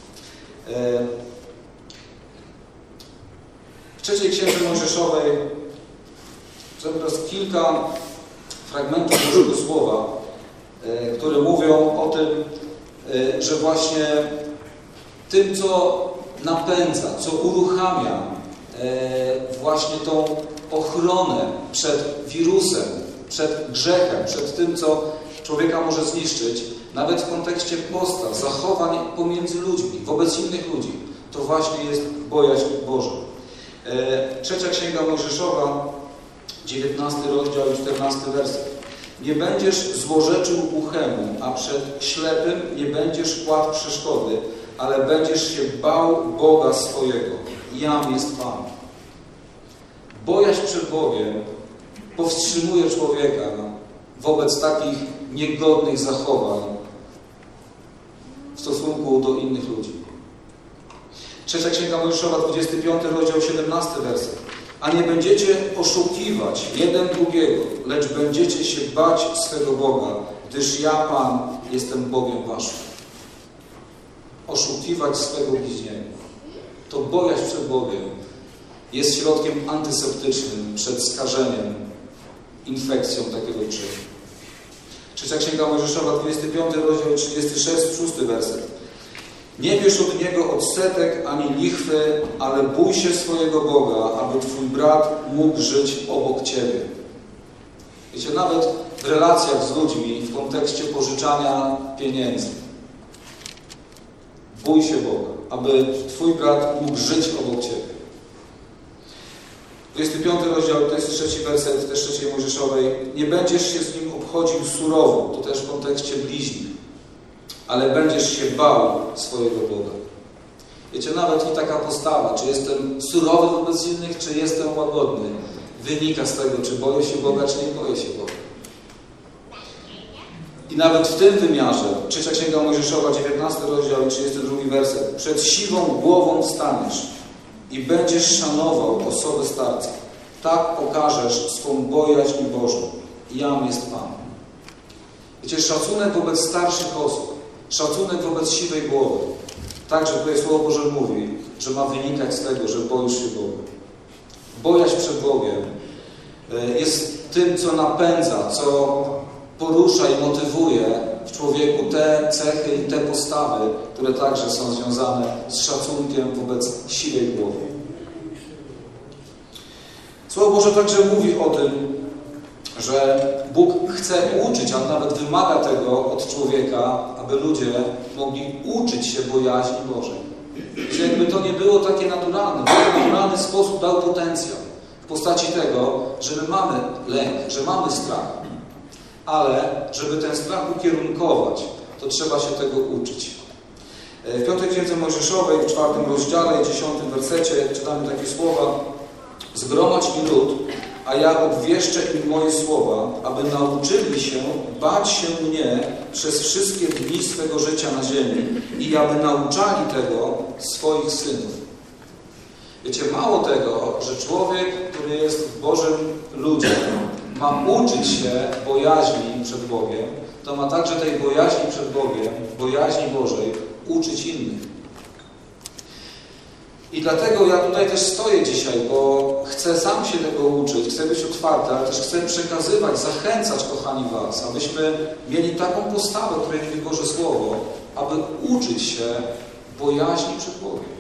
W trzeciej Księdze Mojżeszowej teraz kilka fragmentów Bożego Słowa, które mówią o tym, że właśnie tym, co napędza, co uruchamia właśnie tą ochronę przed wirusem, przed grzechem, przed tym, co człowieka może zniszczyć, nawet w kontekście postaw, zachowań pomiędzy ludźmi, wobec innych ludzi, to właśnie jest bojaźń Boża. Trzecia Księga Mojżeszowa, dziewiętnasty rozdział i czternasty werset. Nie będziesz złorzeczył głuchemu, a przed ślepym nie będziesz kładł przeszkody, ale będziesz się bał Boga swojego. Jam jest Pan. Bojaźń przed Bogiem powstrzymuje człowieka wobec takich niegodnych zachowań w stosunku do innych ludzi. Trzecia Księga Mojżeszowa, dwudziesty piąty rozdział, siedemnasty werset. A nie będziecie oszukiwać jeden drugiego, lecz będziecie się bać swego Boga, gdyż ja, Pan, jestem Bogiem waszym. Oszukiwać swego bliźniego. To bojaźń przed Bogiem jest środkiem antyseptycznym przed skażeniem, infekcją takiego czynu. Trzecia Księga Mojżeszowa, dwudziesty piąty rozdział, trzydziesty szósty werset. Nie bierz od niego odsetek ani lichwy, ale bój się swojego Boga, aby twój brat mógł żyć obok ciebie. Wiecie, nawet w relacjach z ludźmi w kontekście pożyczania pieniędzy. Bój się Boga, aby twój brat mógł żyć obok ciebie. dwudziesty piąty rozdział, to jest trzeci werset też trzeciej Mojżeszowej. Nie będziesz się z nim obchodził surowo, to też w kontekście bliźnich, ale będziesz się bał swojego Boga. Wiecie, nawet i taka postawa, czy jestem surowy wobec innych, czy jestem łagodny, wynika z tego, czy boję się Boga, czy nie boję się Boga. I nawet w tym wymiarze, trzecia Księga Mojżeszowa, dziewiętnasty rozdział i trzydziesty drugi werset. Przed siwą głową wstaniesz i będziesz szanował osobę starca. Tak pokażesz swą bojaźń Bożą. Jam jest Pan. Wiecie, szacunek wobec starszych osób, szacunek wobec siwej głowy. Także tutaj Słowo Boże mówi, że ma wynikać z tego, że boisz się Boga. Bojaźń przed Bogiem jest tym, co napędza, co porusza i motywuje w człowieku te cechy i te postawy, które także są związane z szacunkiem wobec siwej głowy. Słowo Boże także mówi o tym, że Bóg chce uczyć, a nawet wymaga tego od człowieka, aby ludzie mogli uczyć się bojaźni Bożej. Że jakby to nie było takie naturalne, w naturalny sposób dał potencjał w postaci tego, że my mamy lęk, że mamy strach. Ale żeby ten strach ukierunkować, to trzeba się tego uczyć. W piątej Księdze Mojżeszowej, w czwartym rozdziale i dziesiątym wersecie czytamy takie słowa: zgromadź mi lud, a ja obwieszczę im moje słowa, aby nauczyli się bać się mnie przez wszystkie dni swego życia na ziemi i aby nauczali tego swoich synów. Wiecie, mało tego, że człowiek, który jest w Bożym ludzie, ma uczyć się bojaźni przed Bogiem, to ma także tej bojaźni przed Bogiem, bojaźni Bożej, uczyć innych. I dlatego ja tutaj też stoję dzisiaj, bo chcę sam się tego uczyć, chcę być otwarty, ale też chcę przekazywać, zachęcać, kochani, was, abyśmy mieli taką postawę, której mówi Boże Słowo, aby uczyć się bojaźni przed Bogiem.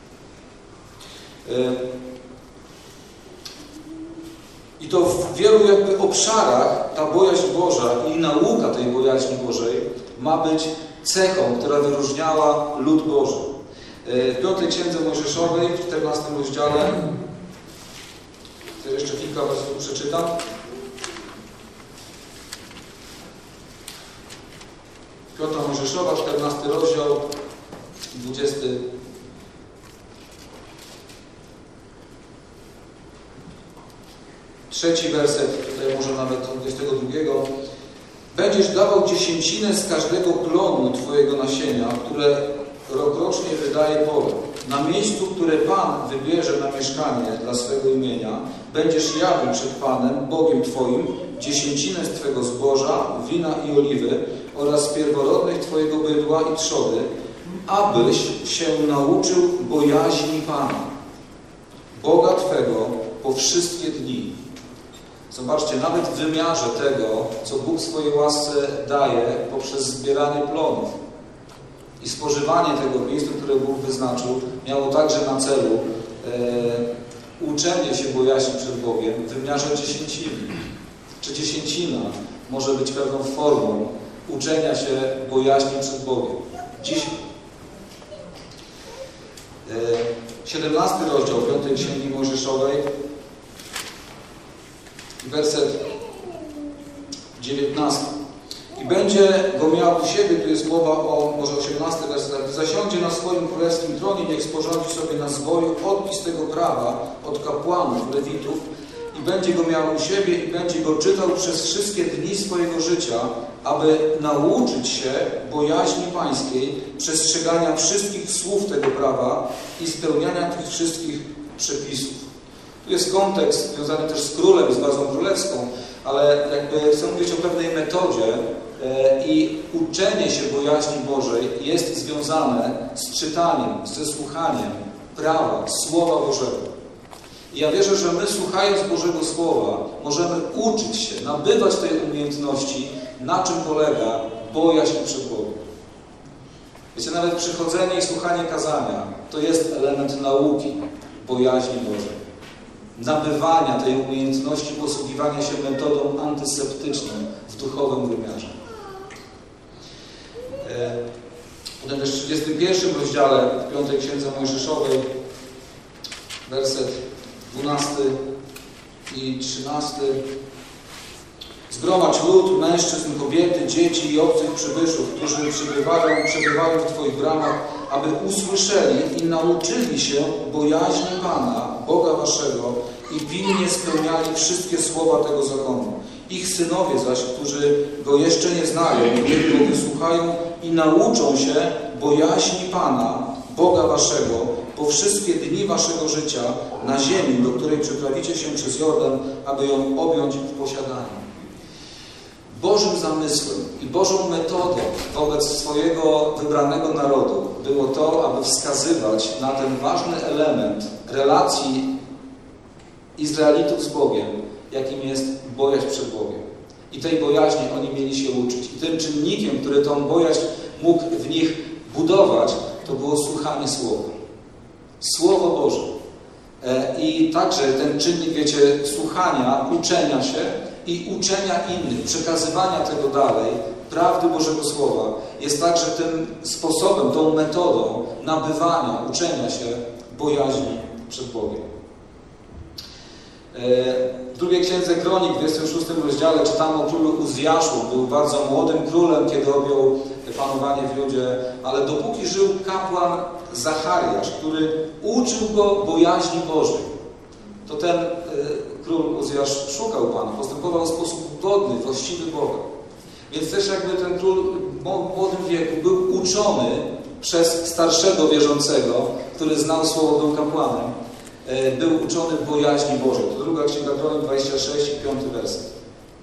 I to w wielu jakby obszarach ta bojaźń Boża i nauka tej bojaźni Bożej ma być cechą, która wyróżniała lud Boży. W piątej Księdze Mojżeszowej, w czternastym rozdziale, to jeszcze kilka wersetów przeczytam. Piąta Mojżeszowa, czternasty rozdział, dwudziesty trzeci werset, tutaj może nawet do dwudziestego drugiego. Będziesz dawał dziesięcinę z każdego plonu Twojego nasienia, które rokrocznie wydaje pole. Na miejscu, które Pan wybierze na mieszkanie dla swego imienia, będziesz jadł przed Panem, Bogiem Twoim, dziesięcinę z Twego zboża, wina i oliwy oraz pierworodnych Twojego bydła i trzody, abyś się nauczył bojaźni Pana, Boga Twego, po wszystkie dni. Zobaczcie, nawet w wymiarze tego, co Bóg w swojej łasce daje poprzez zbieranie plonów i spożywanie tego w miejscu, które Bóg wyznaczył, miało także na celu e, uczenie się bojaźni przed Bogiem w wymiarze dziesięciny. Czy dziesięcina może być pewną formą uczenia się bojaźni przed Bogiem? Dziś e, siedemnasty rozdział piątej Księgi Mojżeszowej, werset dziewiętnasty. I będzie go miał u siebie, tu jest mowa o może osiemnasty werset. Gdy zasiądzie na swoim królewskim tronie, niech sporządzi sobie na zboju odpis tego prawa od kapłanów, lewitów, i będzie go miał u siebie i będzie go czytał przez wszystkie dni swojego życia, aby nauczyć się bojaźni pańskiej, przestrzegania wszystkich słów tego prawa i spełniania tych wszystkich przepisów. Tu jest kontekst związany też z królem i z władzą królewską, ale jakby chcę mówić o pewnej metodzie i uczenie się bojaźni Bożej jest związane z czytaniem, ze słuchaniem prawa, Słowa Bożego. I ja wierzę, że my, słuchając Bożego Słowa, możemy uczyć się, nabywać tej umiejętności, na czym polega bojaźń przed Bogiem. Wiecie, nawet przychodzenie i słuchanie kazania to jest element nauki bojaźni Bożej. Nabywania tej umiejętności posługiwania się metodą antyseptyczną w duchowym wymiarze. Potem też w trzydziestym pierwszym rozdziale w piątej Księdze Mojżeszowej, werset dwunasty i trzynasty. Zgromadź lud, mężczyzn, kobiety, dzieci i obcych przybyszów, którzy przybywają, przebywają w Twoich bramach, aby usłyszeli i nauczyli się bojaźni Pana, Boga Waszego i pilnie spełniali wszystkie słowa tego zakonu. Ich synowie zaś, którzy Go jeszcze nie znają, niech Go wysłuchają i nauczą się bojaźni Pana, Boga Waszego, po wszystkie dni Waszego życia na ziemi, do której przeprawicie się przez Jordan, aby ją objąć w posiadanie. Bożym zamysłem i Bożą metodą wobec swojego wybranego narodu było to, aby wskazywać na ten ważny element relacji Izraelitów z Bogiem, jakim jest bojaźń przed Bogiem. I tej bojaźni oni mieli się uczyć. I tym czynnikiem, który tą bojaźń mógł w nich budować, to było słuchanie Słowa. Słowo Boże. I także ten czynnik, wiecie, słuchania, uczenia się i uczenia innych, przekazywania tego dalej, prawdy Bożego Słowa, jest także tym sposobem, tą metodą nabywania, uczenia się bojaźni przed Bogiem. W drugiej Księdze Kronik, w dwudziestym szóstym rozdziale, czytamy o królu Uzjaszu. Był bardzo młodym królem, kiedy objął panowanie w Judzie, ale dopóki żył kapłan Zachariasz, który uczył go bojaźni Bożej, to ten y, król Uzjasz szukał Pana, postępował w sposób godny, właściwy Boga. Więc też jakby ten król w młodym wieku był uczony przez starszego wierzącego, który znał Słowo, był kapłanem, y, był uczony bojaźni Bożej. To druga Księga Kronik, dwudziesty szósty i piąty werset.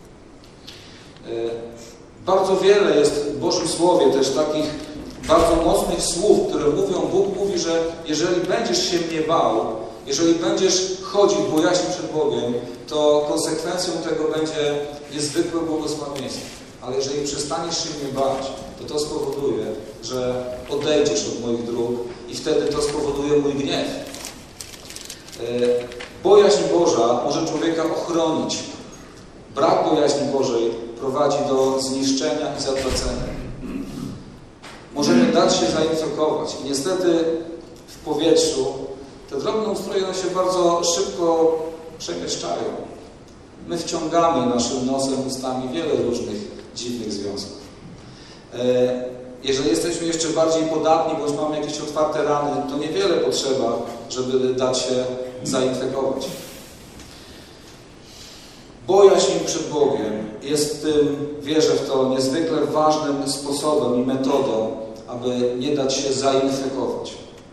Y, bardzo wiele jest w Bożym Słowie też takich bardzo mocnych słów, które mówią, Bóg mówi, że jeżeli będziesz się mnie bał, jeżeli będziesz chodził w bojaźni przed Bogiem, to konsekwencją tego będzie niezwykłe błogosławieństwo. Ale jeżeli przestaniesz się mnie bać, to to spowoduje, że odejdziesz od moich dróg i wtedy to spowoduje mój gniew. Bojaźń Boża może człowieka ochronić. Brak bojaźni Bożej prowadzi do zniszczenia i zatracenia. Możemy dać się zainfekować i niestety w powietrzu te drobne ustroje się bardzo szybko przemieszczają. My wciągamy naszym nosem, ustami wiele różnych dziwnych związków. Jeżeli jesteśmy jeszcze bardziej podatni, bądź mamy jakieś otwarte rany, to niewiele potrzeba, żeby dać się zainfekować. Bojaźń przed Bogiem jest tym, wierzę w to, niezwykle ważnym sposobem i metodą, aby nie dać się zainfekować.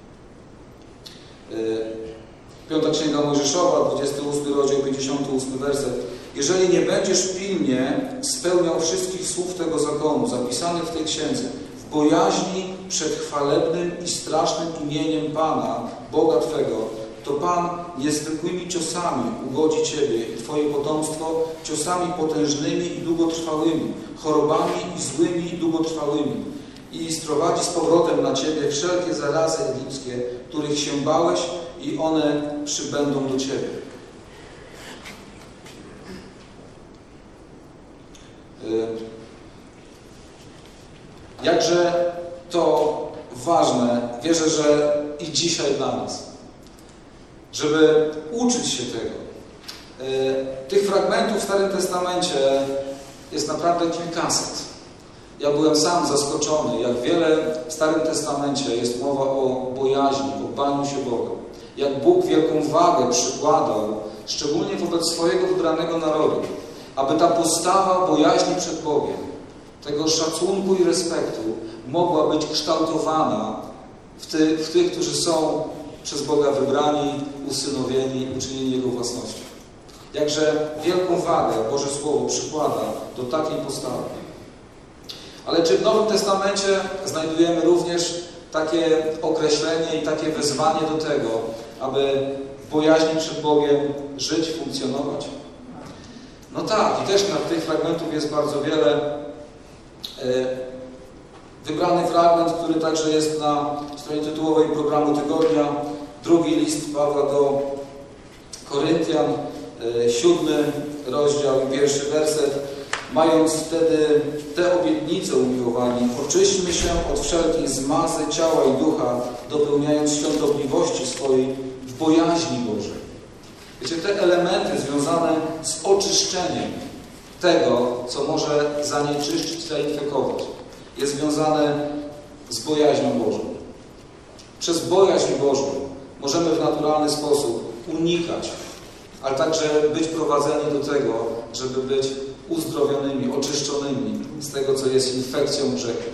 Piąta Księga Mojżeszowa, dwudziesty ósmy rozdział, pięćdziesiąty ósmy werset. Jeżeli nie będziesz pilnie spełniał wszystkich słów tego zakonu, zapisanych w tej księdze, w bojaźni przed chwalebnym i strasznym imieniem Pana, Boga Twego, to Pan niezwykłymi ciosami ugodzi Ciebie i Twoje potomstwo, ciosami potężnymi i długotrwałymi, chorobami i złymi i długotrwałymi, i sprowadzi z powrotem na Ciebie wszelkie zarazy egipskie, których się bałeś, i one przybędą do Ciebie. Jakże to ważne, wierzę, że i dzisiaj dla nas, żeby uczyć się tego. Tych fragmentów w Starym Testamencie jest naprawdę kilkaset. Ja byłem sam zaskoczony, jak wiele w Starym Testamencie jest mowa o bojaźni, o baniu się Boga. Jak Bóg wielką wagę przykładał, szczególnie wobec swojego wybranego narodu, aby ta postawa bojaźni przed Bogiem, tego szacunku i respektu mogła być kształtowana w, ty, w tych, którzy są przez Boga wybrani, usynowieni, uczynieni Jego własnością. Jakże wielką wagę Boże Słowo przykłada do takiej postawy. Ale czy w Nowym Testamencie znajdujemy również takie określenie i takie wezwanie do tego, aby w bojaźni przed Bogiem żyć, funkcjonować? No tak, i też na tych fragmentów jest bardzo wiele. Wybrany fragment, który także jest na stronie tytułowej programu tygodnia, drugi list Pawła do Koryntian, siódmy rozdział i pierwszy werset. Mając wtedy te obietnice, umiłowani, oczyśćmy się od wszelkiej zmazy ciała i ducha, dopełniając świątobliwości swojej w bojaźni Bożej. Wiecie, te elementy związane z oczyszczeniem tego, co może zanieczyszczyć, zainfekować, jest związane z bojaźnią Bożą. Przez bojaźń Bożą możemy w naturalny sposób unikać, ale także być prowadzeni do tego, żeby być uzdrowionymi, oczyszczonymi z tego, co jest infekcją grzechu.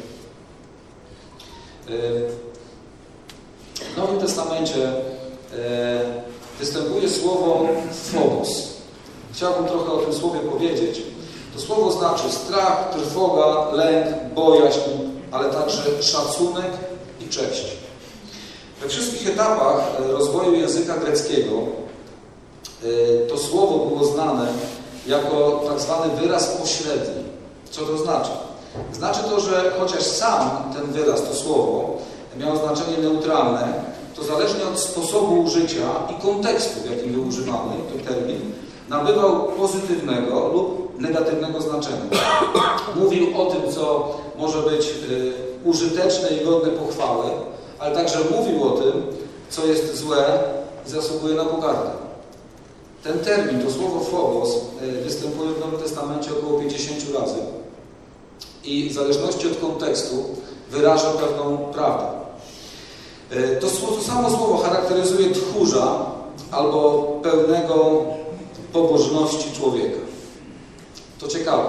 W Nowym Testamencie występuje słowo phobos. Chciałbym trochę o tym słowie powiedzieć. To słowo znaczy strach, trwoga, lęk, bojaźń, ale także szacunek i cześć. We wszystkich etapach rozwoju języka greckiego to słowo było znane jako tak zwany wyraz pośredni. Co to znaczy? Znaczy to, że chociaż sam ten wyraz, to słowo miał znaczenie neutralne, to zależnie od sposobu użycia i kontekstu, w jakim był używany ten termin, nabywał pozytywnego lub negatywnego znaczenia. Mówił o tym, co może być y, użyteczne i godne pochwały, ale także mówił o tym, co jest złe i zasługuje na pogardę. Ten termin, to słowo phobos, y, występuje w Nowym Testamencie około pięćdziesięciu razy i w zależności od kontekstu wyraża pewną prawdę. Y, to, to samo słowo charakteryzuje tchórza albo pełnego pobożności człowieka. To ciekawe.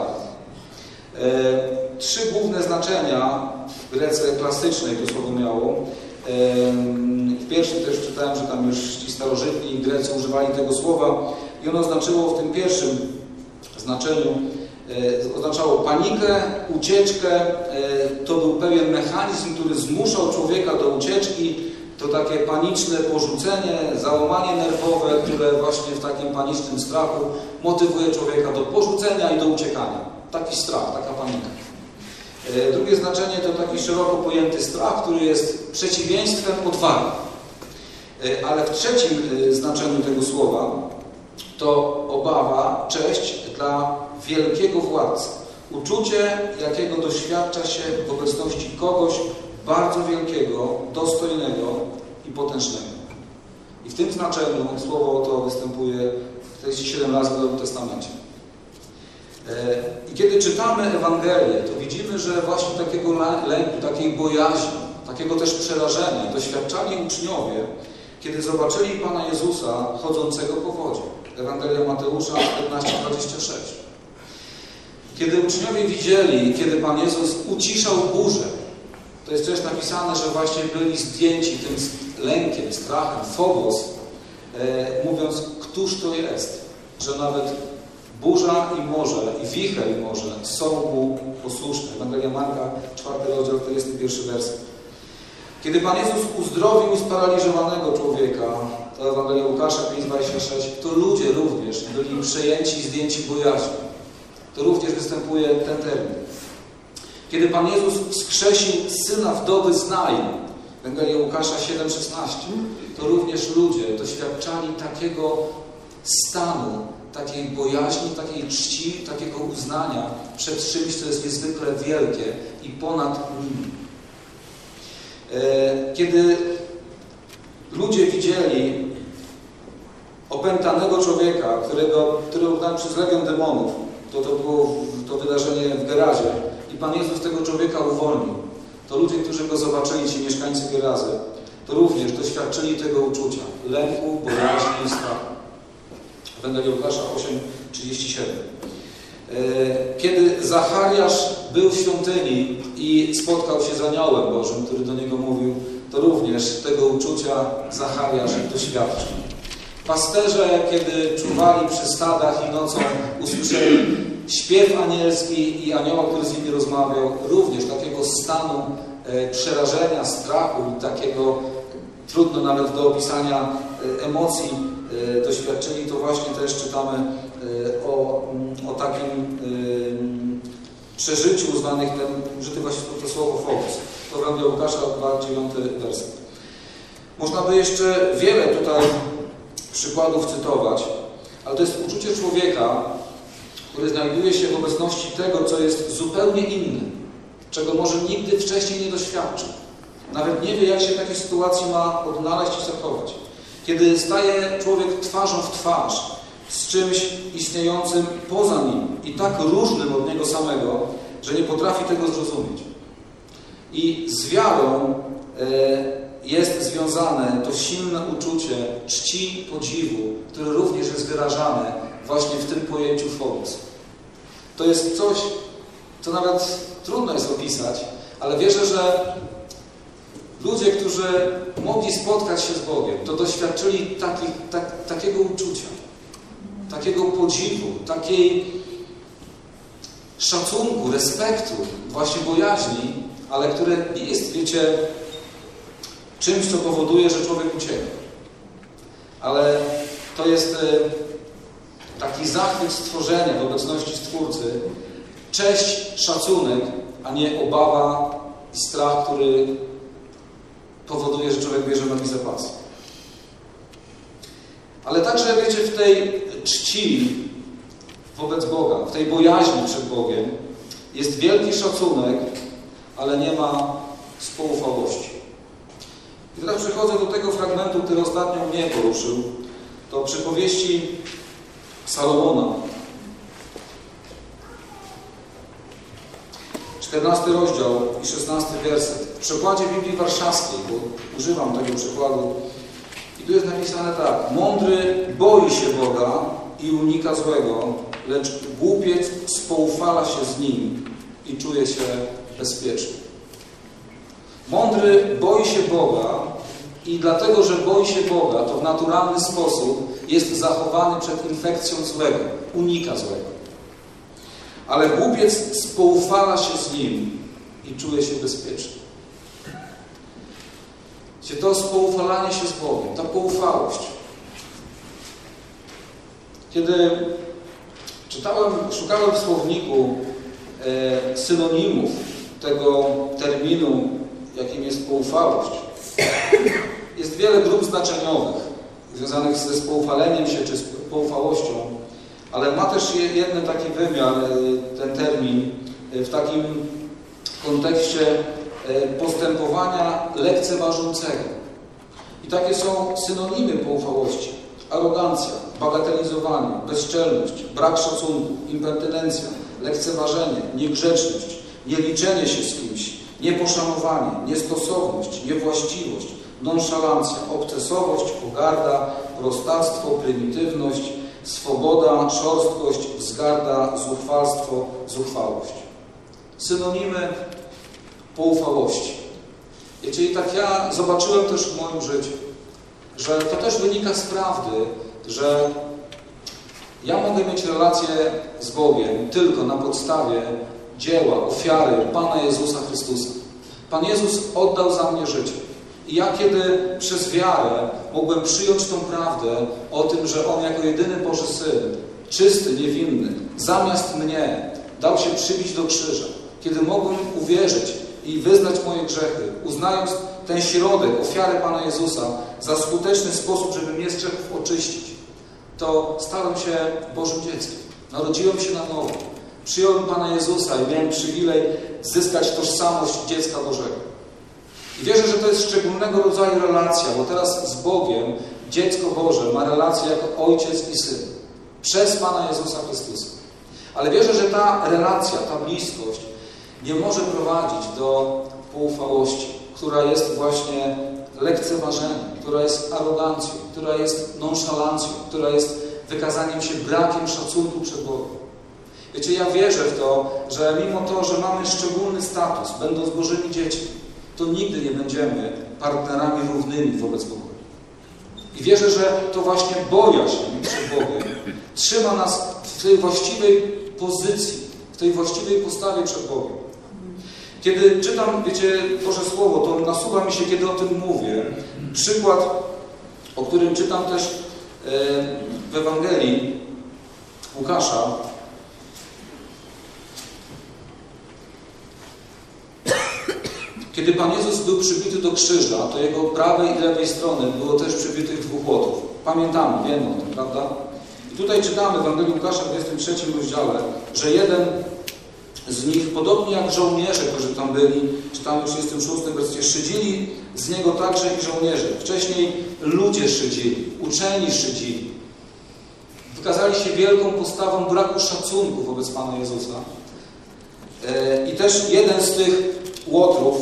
E, trzy główne znaczenia w Grece klasycznej to słowo miało. E, w pierwszym też czytałem, że tam już ci starożytni Grecy używali tego słowa i ono oznaczyło w tym pierwszym znaczeniu, e, oznaczało panikę, ucieczkę. E, to był pewien mechanizm, który zmuszał człowieka do ucieczki. To takie paniczne porzucenie, załamanie nerwowe, które właśnie w takim panicznym strachu motywuje człowieka do porzucenia i do uciekania. Taki strach, taka panika. Drugie znaczenie to taki szeroko pojęty strach, który jest przeciwieństwem odwagi. Ale w trzecim znaczeniu tego słowa to obawa, cześć dla wielkiego władcy. Uczucie, jakiego doświadcza się w obecności kogoś bardzo wielkiego, dostojnego i potężnego. I w tym znaczeniu słowo to występuje czterdzieści siedem razy w Nowym Testamencie. I kiedy czytamy Ewangelię, to widzimy, że właśnie takiego lęku, takiej bojaźni, takiego też przerażenia doświadczali uczniowie, kiedy zobaczyli Pana Jezusa chodzącego po wodzie. Ewangelia Mateusza piętnaście dwadzieścia sześć. Kiedy uczniowie widzieli, kiedy Pan Jezus uciszał burzę, to jest też napisane, że właśnie byli zdjęci tym lękiem, strachem, phobos, e, mówiąc, któż to jest, że nawet burza i morze, i wicher i morze są mu posłuszne. Ewangelia Marka, czwarty rozdział, czterdziesty pierwszy werset. Kiedy Pan Jezus uzdrowił sparaliżowanego człowieka, to Ewangelia Łukasza pięć dwadzieścia sześć, to ludzie również byli przejęci i zdjęci bojaźnią. To również występuje ten termin. Kiedy Pan Jezus wskrzesił syna wdowy z Nain, Ewangelia Łukasza siedem szesnaście, to również ludzie doświadczali takiego stanu, takiej bojaźni, takiej czci, takiego uznania przed czymś, co jest niezwykle wielkie i ponad nimi. Kiedy ludzie widzieli opętanego człowieka, którego, który uznany przez legion demonów, to, to było to wydarzenie w Gerazie, i Pan Jezus tego człowieka uwolnił, to ludzie, którzy go zobaczyli, ci mieszkańcy Gerazy, to również doświadczyli tego uczucia, lęku, bojaźni i strachu. Ewangelia Łukasza osiem trzydzieści siedem. Kiedy Zachariasz był w świątyni i spotkał się z aniołem Bożym, który do niego mówił, to również tego uczucia Zachariasz doświadczył. Pasterze, kiedy czuwali przy stadach i nocą usłyszeli śpiew anielski i anioła, który z nimi rozmawiał, również takiego stanu e, przerażenia, strachu i takiego trudno nawet do opisania e, emocji e, doświadczyli, to właśnie też czytamy e, o, o takim e, przeżyciu zwanych, ten, użyty właśnie to słowo fobus. To Ewangelia Łukasza, dwa, dziewiąty werset. Można by jeszcze wiele tutaj przykładów cytować, ale to jest uczucie człowieka, który znajduje się w obecności tego, co jest zupełnie inne, czego może nigdy wcześniej nie doświadczył. Nawet nie wie, jak się w takiej sytuacji ma odnaleźć i zachować. Kiedy staje człowiek twarzą w twarz z czymś istniejącym poza nim i tak różnym od niego samego, że nie potrafi tego zrozumieć. I z wiarą e, jest związane to silne uczucie czci, podziwu, które również jest wyrażane właśnie w tym pojęciu fobus. To jest coś, co nawet trudno jest opisać, ale wierzę, że ludzie, którzy mogli spotkać się z Bogiem, to doświadczyli taki, tak, takiego uczucia, takiego podziwu, takiej szacunku, respektu, właśnie bojaźni, ale które nie jest, wiecie, czymś, co powoduje, że człowiek ucieka. Ale to jest taki zachwyt stworzenia w obecności Stwórcy, cześć, szacunek, a nie obawa i strach, który powoduje, że człowiek bierze nogi za pas. Ale także, wiecie, w tej czci wobec Boga, w tej bojaźni przed Bogiem jest wielki szacunek, ale nie ma współufałości. I teraz przechodzę do tego fragmentu, który ostatnio mnie poruszył. To przypowieści Salomona. czternasty rozdział i szesnasty werset. W przekładzie Biblii Warszawskiej, bo używam tego przykładu, i tu jest napisane tak. Mądry boi się Boga i unika złego, lecz głupiec spoufala się z nim i czuje się bezpieczny. Mądry boi się Boga i dlatego, że boi się Boga, to w naturalny sposób jest zachowany przed infekcją złego, unika złego. Ale głupiec spoufala się z nim i czuje się bezpieczny. To spoufalanie się z Bogiem, ta poufałość. Kiedy czytałem, szukałem w słowniku e, synonimów tego terminu, jakim jest poufałość, jest wiele grup znaczeniowych związanych ze spoufaleniem się czy z poufałością, ale ma też jeden taki wymiar, ten termin, w takim kontekście postępowania lekceważącego. I takie są synonimy poufałości. Arogancja, bagatelizowanie, bezczelność, brak szacunku, impertynencja, lekceważenie, niegrzeczność, nieliczenie się z kimś, nieposzanowanie, niestosowność, niewłaściwość, nonszalancja, obcesowość, pogarda, prostactwo, prymitywność, swoboda, szorstkość, wzgarda, zuchwalstwo, zuchwałość. Synonimy poufałości. Wiecie, i tak ja zobaczyłem też w moim życiu, że to też wynika z prawdy, że ja mogę mieć relację z Bogiem tylko na podstawie dzieła, ofiary Pana Jezusa Chrystusa. Pan Jezus oddał za mnie życie. I ja kiedy przez wiarę mogłem przyjąć tą prawdę o tym, że On jako jedyny Boży Syn, czysty, niewinny, zamiast mnie dał się przybić do krzyża. Kiedy mogłem uwierzyć i wyznać moje grzechy, uznając ten środek, ofiarę Pana Jezusa za skuteczny sposób, żeby mnie z grzechów oczyścić, to stałem się Bożym dzieckiem. Narodziłem się na nowo. Przyjąłem Pana Jezusa i miałem przywilej zyskać tożsamość dziecka Bożego. I wierzę, że to jest szczególnego rodzaju relacja, bo teraz z Bogiem dziecko Boże ma relację jako ojciec i syn. Przez Pana Jezusa Chrystusa. Ale wierzę, że ta relacja, ta bliskość nie może prowadzić do poufałości, która jest właśnie lekceważeniem, która jest arogancją, która jest nonszalancją, która jest wykazaniem się brakiem szacunku przed Bogiem. Wiecie, ja wierzę w to, że mimo to, że mamy szczególny status, będąc Bożymi dziećmi, to nigdy nie będziemy partnerami równymi wobec Boga. I wierzę, że to właśnie bojaźń przed Bogiem trzyma nas w tej właściwej pozycji, w tej właściwej postawie przed Bogiem. Kiedy czytam, wiecie, Boże Słowo, to nasuwa mi się, kiedy o tym mówię, przykład, o którym czytam też w Ewangelii Łukasza. Kiedy Pan Jezus był przybity do krzyża, to Jego prawej i lewej strony było też przybitych dwóch łotów. Pamiętamy, wiemy o tym, prawda? I tutaj czytamy w Ewangelii Łukasza w dwudziestym trzecim rozdziale, że jeden z nich, podobnie jak żołnierze, którzy tam byli, czytamy w trzydziestym szóstym wersecie, szydzili z Niego także i żołnierze. Wcześniej ludzie szydzili, uczeni szydzili. Wykazali się wielką postawą braku szacunku wobec Pana Jezusa. I też jeden z tych łotrów,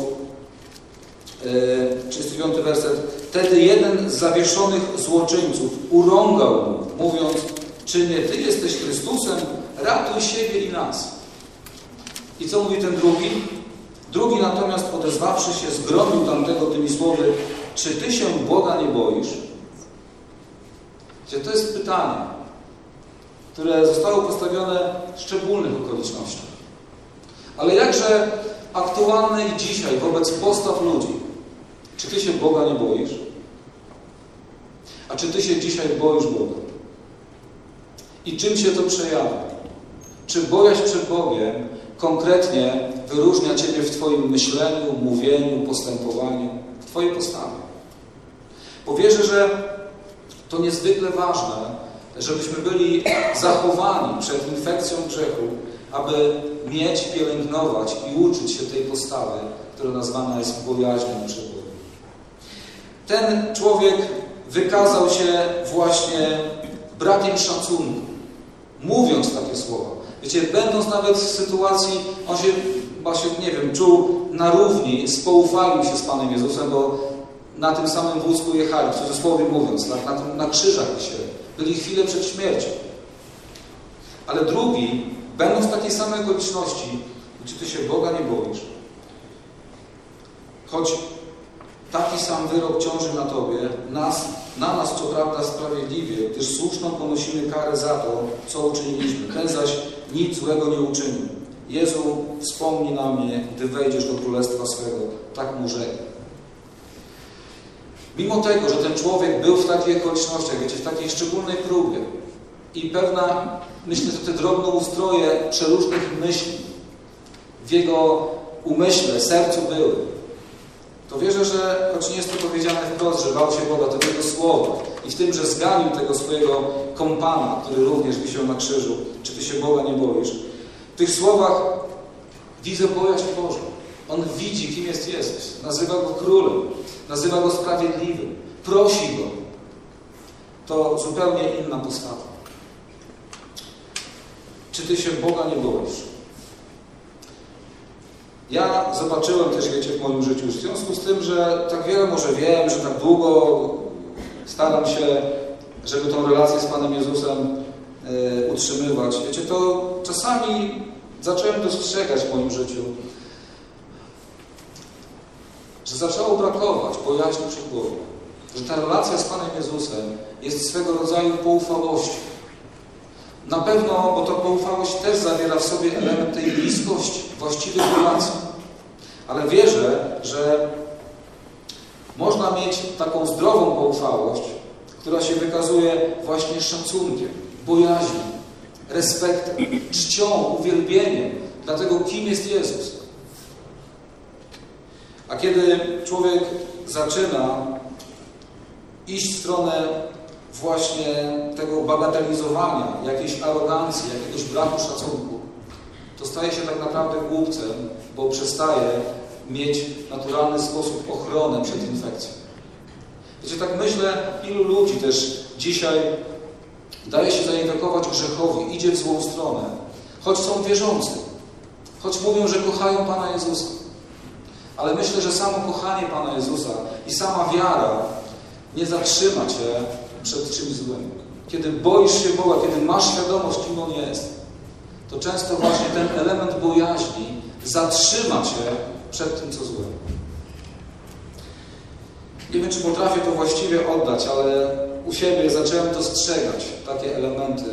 trzydziesty piąty werset, wtedy jeden z zawieszonych złoczyńców urągał mu, mówiąc: czy nie Ty jesteś Chrystusem? Ratuj siebie i nas. I co mówi ten drugi? Drugi natomiast, odezwawszy się, zgromił tamtego tymi słowy: czy Ty się Boga nie boisz? Wiecie, to jest pytanie, które zostało postawione w szczególnych okolicznościach. Ale jakże aktualne i dzisiaj wobec postaw ludzi. Czy Ty się Boga nie boisz? A czy Ty się dzisiaj boisz Boga? I czym się to przejawia? Czy bojaźń przed Bogiem konkretnie wyróżnia Ciebie w Twoim myśleniu, mówieniu, postępowaniu, w Twojej postawie? Bo wierzę, że to niezwykle ważne, żebyśmy byli zachowani przed infekcją grzechu, aby mieć, pielęgnować i uczyć się tej postawy, która nazwana jest bojaźnią przed Bogiem. Ten człowiek wykazał się właśnie brakiem szacunku, mówiąc takie słowa. Wiecie, będąc nawet w sytuacji, on się, właśnie, nie wiem, czuł na równi, spoufalił się z Panem Jezusem, bo na tym samym wózku jechali, w cudzysłowie mówiąc, tak, na, tym, na krzyżach się, byli chwilę przed śmiercią. Ale drugi, będąc w takiej samej okoliczności, czy Ty się Boga nie boisz? Choć taki sam wyrok ciąży na Tobie, nas, na nas co prawda sprawiedliwie, gdyż słuszną ponosimy karę za to, co uczyniliśmy. Ten zaś nic złego nie uczynił. Jezu, wspomnij na mnie, gdy wejdziesz do królestwa swego. Tak mu rzekł. Mimo tego, że ten człowiek był w takich okolicznościach, wiecie, w takiej szczególnej próbie i pewna, myślę, że te drobnoustroje przeróżnych myśli w jego umyśle, sercu były, to wierzę, że choć nie jest to powiedziane wprost, że bał się Boga, to w jego słowach i w tym, że zganił tego swojego kompana, który również wisiał na krzyżu, czy Ty się Boga nie boisz, w tych słowach widzę bojaźń Bożą. On widzi, kim jest Jezus. Nazywa Go królem. Nazywa Go sprawiedliwym. Prosi Go. To zupełnie inna postawa. Czy Ty się Boga nie boisz? Ja zobaczyłem też, wiecie, w moim życiu, w związku z tym, że tak wiele może wiem, że tak długo staram się, żeby tą relację z Panem Jezusem y, utrzymywać. Wiecie, to czasami zacząłem dostrzegać w moim życiu, że zaczęło brakować bojaźni przed Bogiem. Że ta relacja z Panem Jezusem jest swego rodzaju poufałością. Na pewno, bo ta poufałość też zawiera w sobie element tej bliskości, właściwych relacji. Ale wierzę, że można mieć taką zdrową poufałość, która się wykazuje właśnie szacunkiem, bojaźnią, respektem, czcią, uwielbieniem dla tego, kim jest Jezus. A kiedy człowiek zaczyna iść w stronę właśnie tego bagatelizowania, jakiejś arogancji, jakiegoś braku szacunku, to staje się tak naprawdę głupcem, bo przestaje mieć w naturalny sposób ochronę przed infekcją. Wiecie, tak myślę, ilu ludzi też dzisiaj daje się zainfekować grzechowi, idzie w złą stronę, choć są wierzący, choć mówią, że kochają Pana Jezusa. Ale myślę, że samo kochanie Pana Jezusa i sama wiara nie zatrzyma Cię przed czymś złym. Kiedy boisz się Boga, kiedy masz świadomość, kim On jest, to często właśnie ten element bojaźni zatrzyma Cię przed tym, co złe. Nie wiem, czy potrafię to właściwie oddać, ale u siebie zacząłem dostrzegać takie elementy.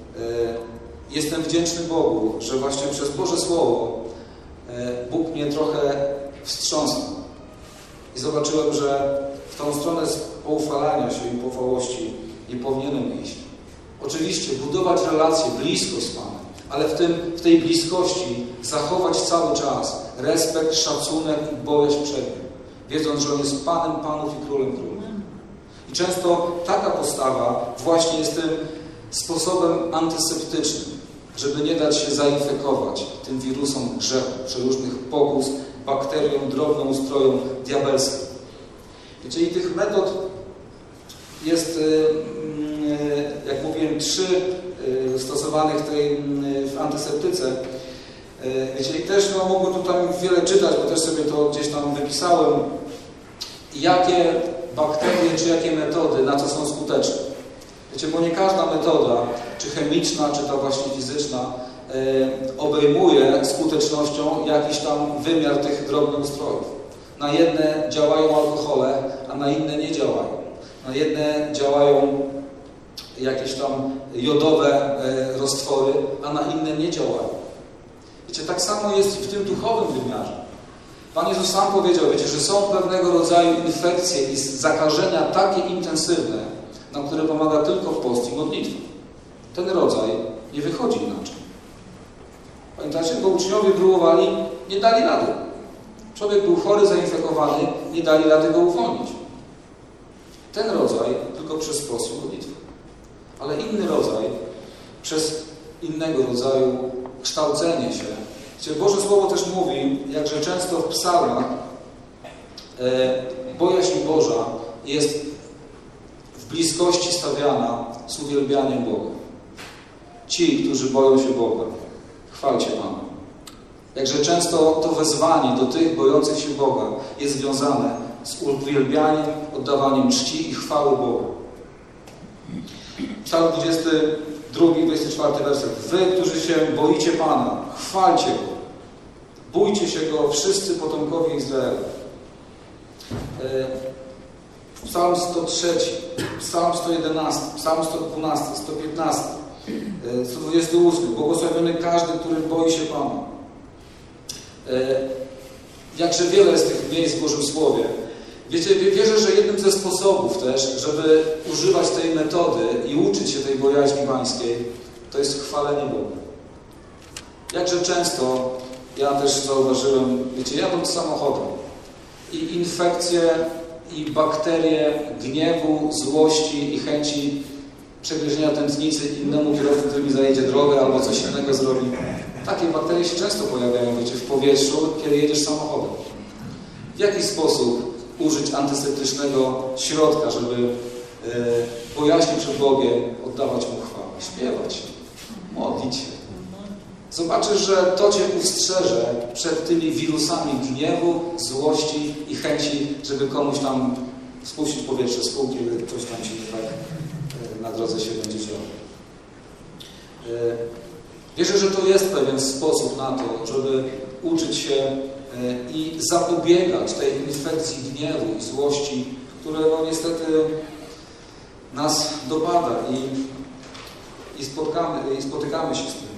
Jestem wdzięczny Bogu, że właśnie przez Boże Słowo Bóg mnie trochę wstrząsnął. I zobaczyłem, że w tą stronę poufalania się i poufałności nie powinienem iść. Oczywiście budować relacje, bliskość z Panem, ale w, tym, w tej bliskości zachować cały czas respekt, szacunek i bojaźń przed Nim, wiedząc, że On jest Panem Panów i Królem Królów. I często taka postawa właśnie jest tym sposobem antyseptycznym, żeby nie dać się zainfekować tym wirusom grzechu, przeróżnych pogubstw, bakteriom, drobnoustrojom diabelskim. Wiecie, i tych metod jest, jak mówiłem, trzy stosowanych w tej w antyseptyce. Wiecie, i też no, mogę tutaj wiele czytać, bo też sobie to gdzieś tam wypisałem, jakie bakterie czy jakie metody na co są skuteczne. Wiecie, bo nie każda metoda, czy chemiczna, czy ta właśnie fizyczna, obejmuje skutecznością jakiś tam wymiar tych drobnoustrojów. Na jedne działają alkohole, a na inne nie działają. Na jedne działają jakieś tam jodowe roztwory, a na inne nie działają. Wiecie, tak samo jest w tym duchowym wymiarze. Pan Jezus sam powiedział, wiecie, że są pewnego rodzaju infekcje i zakażenia takie intensywne, na które pomaga tylko post i modlitwa. Ten rodzaj nie wychodzi inaczej. Pamiętacie, bo uczniowie próbowali, nie dali rady. Człowiek był chory, zainfekowany, nie dali rady go uwolnić. Ten rodzaj tylko przez post i modlitwę. Ale inny rodzaj przez innego rodzaju kształcenie się. Wiecie, Boże Słowo też mówi, jakże często w psalmach e, bojaźń Boża jest w bliskości stawiana z uwielbianiem Boga. Ci, którzy boją się Boga, chwalcie Pana. Jakże często to wezwanie do tych bojących się Boga jest związane z uwielbianiem, oddawaniem czci i chwały Bogu. Psalm dwudziesty drugi, dwudziesty czwarty werset. Wy, którzy się boicie Pana, chwalcie Go. Bójcie się Go wszyscy potomkowie Izraela. Psalm sto trzy, Psalm sto jedenasty, Psalm sto dwunasty, sto piętnasty, sto dwudziesty ósmy. Błogosławiony każdy, który boi się Pana. Jakże wiele jest tych miejsc w Bożym Słowie. Wiecie, wierzę, że jednym ze sposobów też, żeby używać tej metody i uczyć się tej bojaźni pańskiej, to jest chwalenie Boga. Jakże często, ja też zauważyłem, wiecie, jadąc samochodem i infekcje, i bakterie gniewu, złości i chęci przegryzienia tętnicy innemu kierowcy, który mi zajedzie drogę albo coś innego zrobi. Takie bakterie się często pojawiają, wiecie, w powietrzu, kiedy jedziesz samochodem. W jaki sposób użyć antyseptycznego środka, żeby e, bojaźnie przed Bogiem oddawać Mu chwałę? Śpiewać, modlić się. Zobaczysz, że to Cię ustrzeże przed tymi wirusami gniewu, złości i chęci, żeby komuś tam spuścić powietrze z pół, kiedy coś tam się tak e, na drodze się będzie działo. E, wierzę, że to jest pewien sposób na to, żeby uczyć się i zapobiegać tej infekcji gniewu i złości, które no, niestety nas dopada i, i, spotkamy, i spotykamy się z tym.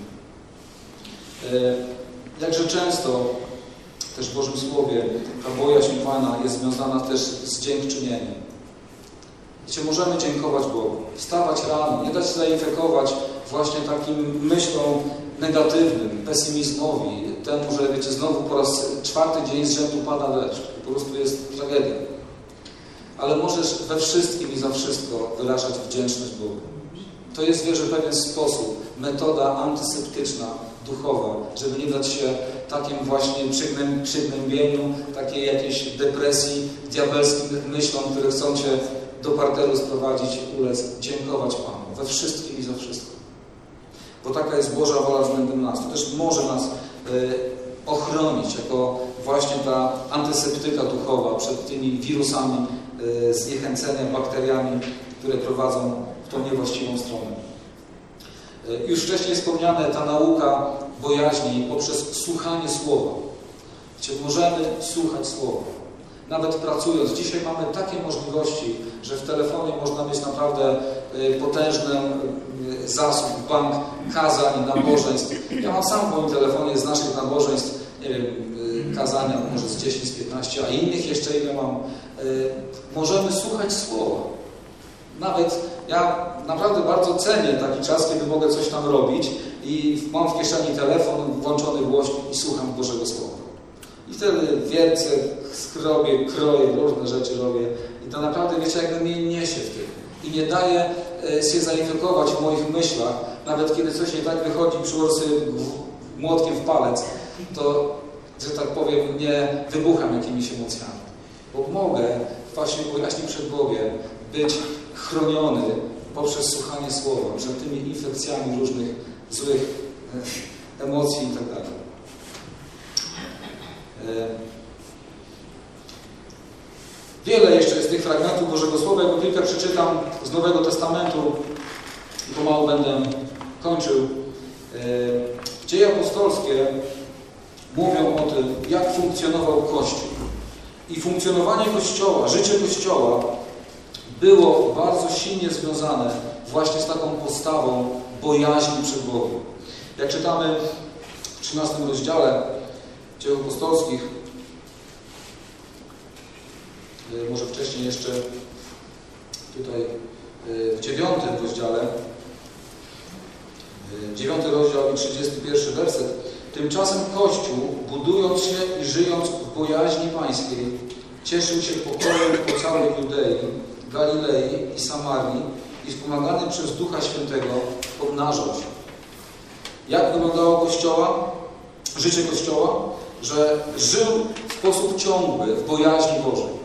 Jakże często też w Bożym Słowie ta bojaźń Pana jest związana też z dziękczynieniem. Wiecie, możemy dziękować Bogu, wstawać rano, nie dać się zainfekować właśnie takim myślą negatywnym, pesymizmowi, temu, że wiecie, znowu po raz czwarty dzień z rzędu pada deszcz. Po prostu jest tragedia. Ale możesz we wszystkim i za wszystko wyrażać wdzięczność Bogu. To jest, wierzę, pewien sposób, metoda antyseptyczna, duchowa, żeby nie dać się takim właśnie przygnębieniu, takiej jakiejś depresji, diabelskim myślom, które chcą Cię do parteru sprowadzić i ulec, dziękować Panu we wszystkim i za wszystko. Bo taka jest Boża wola względem nas. To też może nas y, ochronić jako właśnie ta antyseptyka duchowa przed tymi wirusami y, zniechęcenia, bakteriami, które prowadzą w tą niewłaściwą stronę. Y, już wcześniej wspomniane, ta nauka bojaźni poprzez słuchanie Słowa. Wiecie, możemy słuchać Słowa. Nawet pracując, dzisiaj mamy takie możliwości, że w telefonie można mieć naprawdę potężny zasób, bank kazań, nabożeństw. Ja mam sam w moim telefonie z naszych nabożeństw, nie wiem, kazania może z dziesięć, z piętnaście, a innych jeszcze ile mam. Możemy słuchać słowa. Nawet ja naprawdę bardzo cenię taki czas, kiedy mogę coś tam robić i mam w kieszeni telefon, włączony głośnik i słucham Bożego Słowa. I wtedy wiercę, skrobię, kroję, różne rzeczy robię. I to naprawdę, wiecie, jakby mnie niesie w tym. I nie daje się zainfekować w moich myślach. Nawet kiedy coś nie tak wychodzi, przyłożę sobie młotkiem w palec, to, że tak powiem, nie wybucham jakimiś emocjami. Bo mogę właśnie bojaźni przed Bogiem być chroniony poprzez słuchanie Słowa, przed tymi infekcjami różnych złych emocji i tak dalej. Wiele jeszcze jest tych fragmentów Bożego Słowa, jak kilka przeczytam z Nowego Testamentu i pomału będę kończył. Dzieje apostolskie mówią o tym, jak funkcjonował Kościół. I funkcjonowanie Kościoła, życie Kościoła było bardzo silnie związane właśnie z taką postawą bojaźni przed Bogiem. Jak czytamy w trzynastym rozdziale Dzieł apostolskich, może wcześniej jeszcze tutaj w dziewiątym rozdziale, dziewiąty rozdział i trzydziesty pierwszy werset. Tymczasem Kościół, budując się i żyjąc w bojaźni pańskiej, cieszył się pokojem po całej Judei, Galilei i Samarii i wspomagany przez Ducha Świętego pomnażał się. Jak wyglądało Kościoła? Życie Kościoła? Że żył w sposób ciągły, w bojaźni Bożej.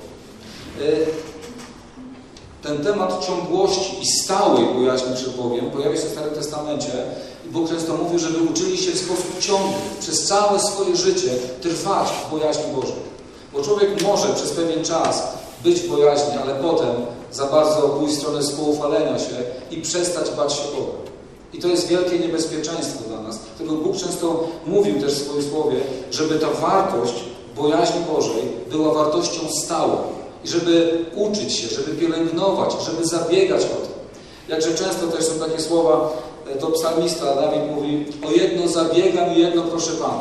Ten temat ciągłości i stałej bojaźni przed Bogiem pojawia się w Starym Testamencie i Bóg często mówił, żeby uczyli się w sposób ciągły, przez całe swoje życie trwać w bojaźni Bożej. Bo człowiek może przez pewien czas być w bojaźni, ale potem za bardzo pójść w stronę spoufalenia się i przestać bać się Boga. I to jest wielkie niebezpieczeństwo dla nas. Dlatego Bóg często mówił też w swoim słowie, żeby ta wartość bojaźni Bożej była wartością stałą. I żeby uczyć się, żeby pielęgnować, żeby zabiegać o to. Jakże często też są takie słowa, to psalmista Dawid mówi: o jedno zabiegam i jedno proszę Pana.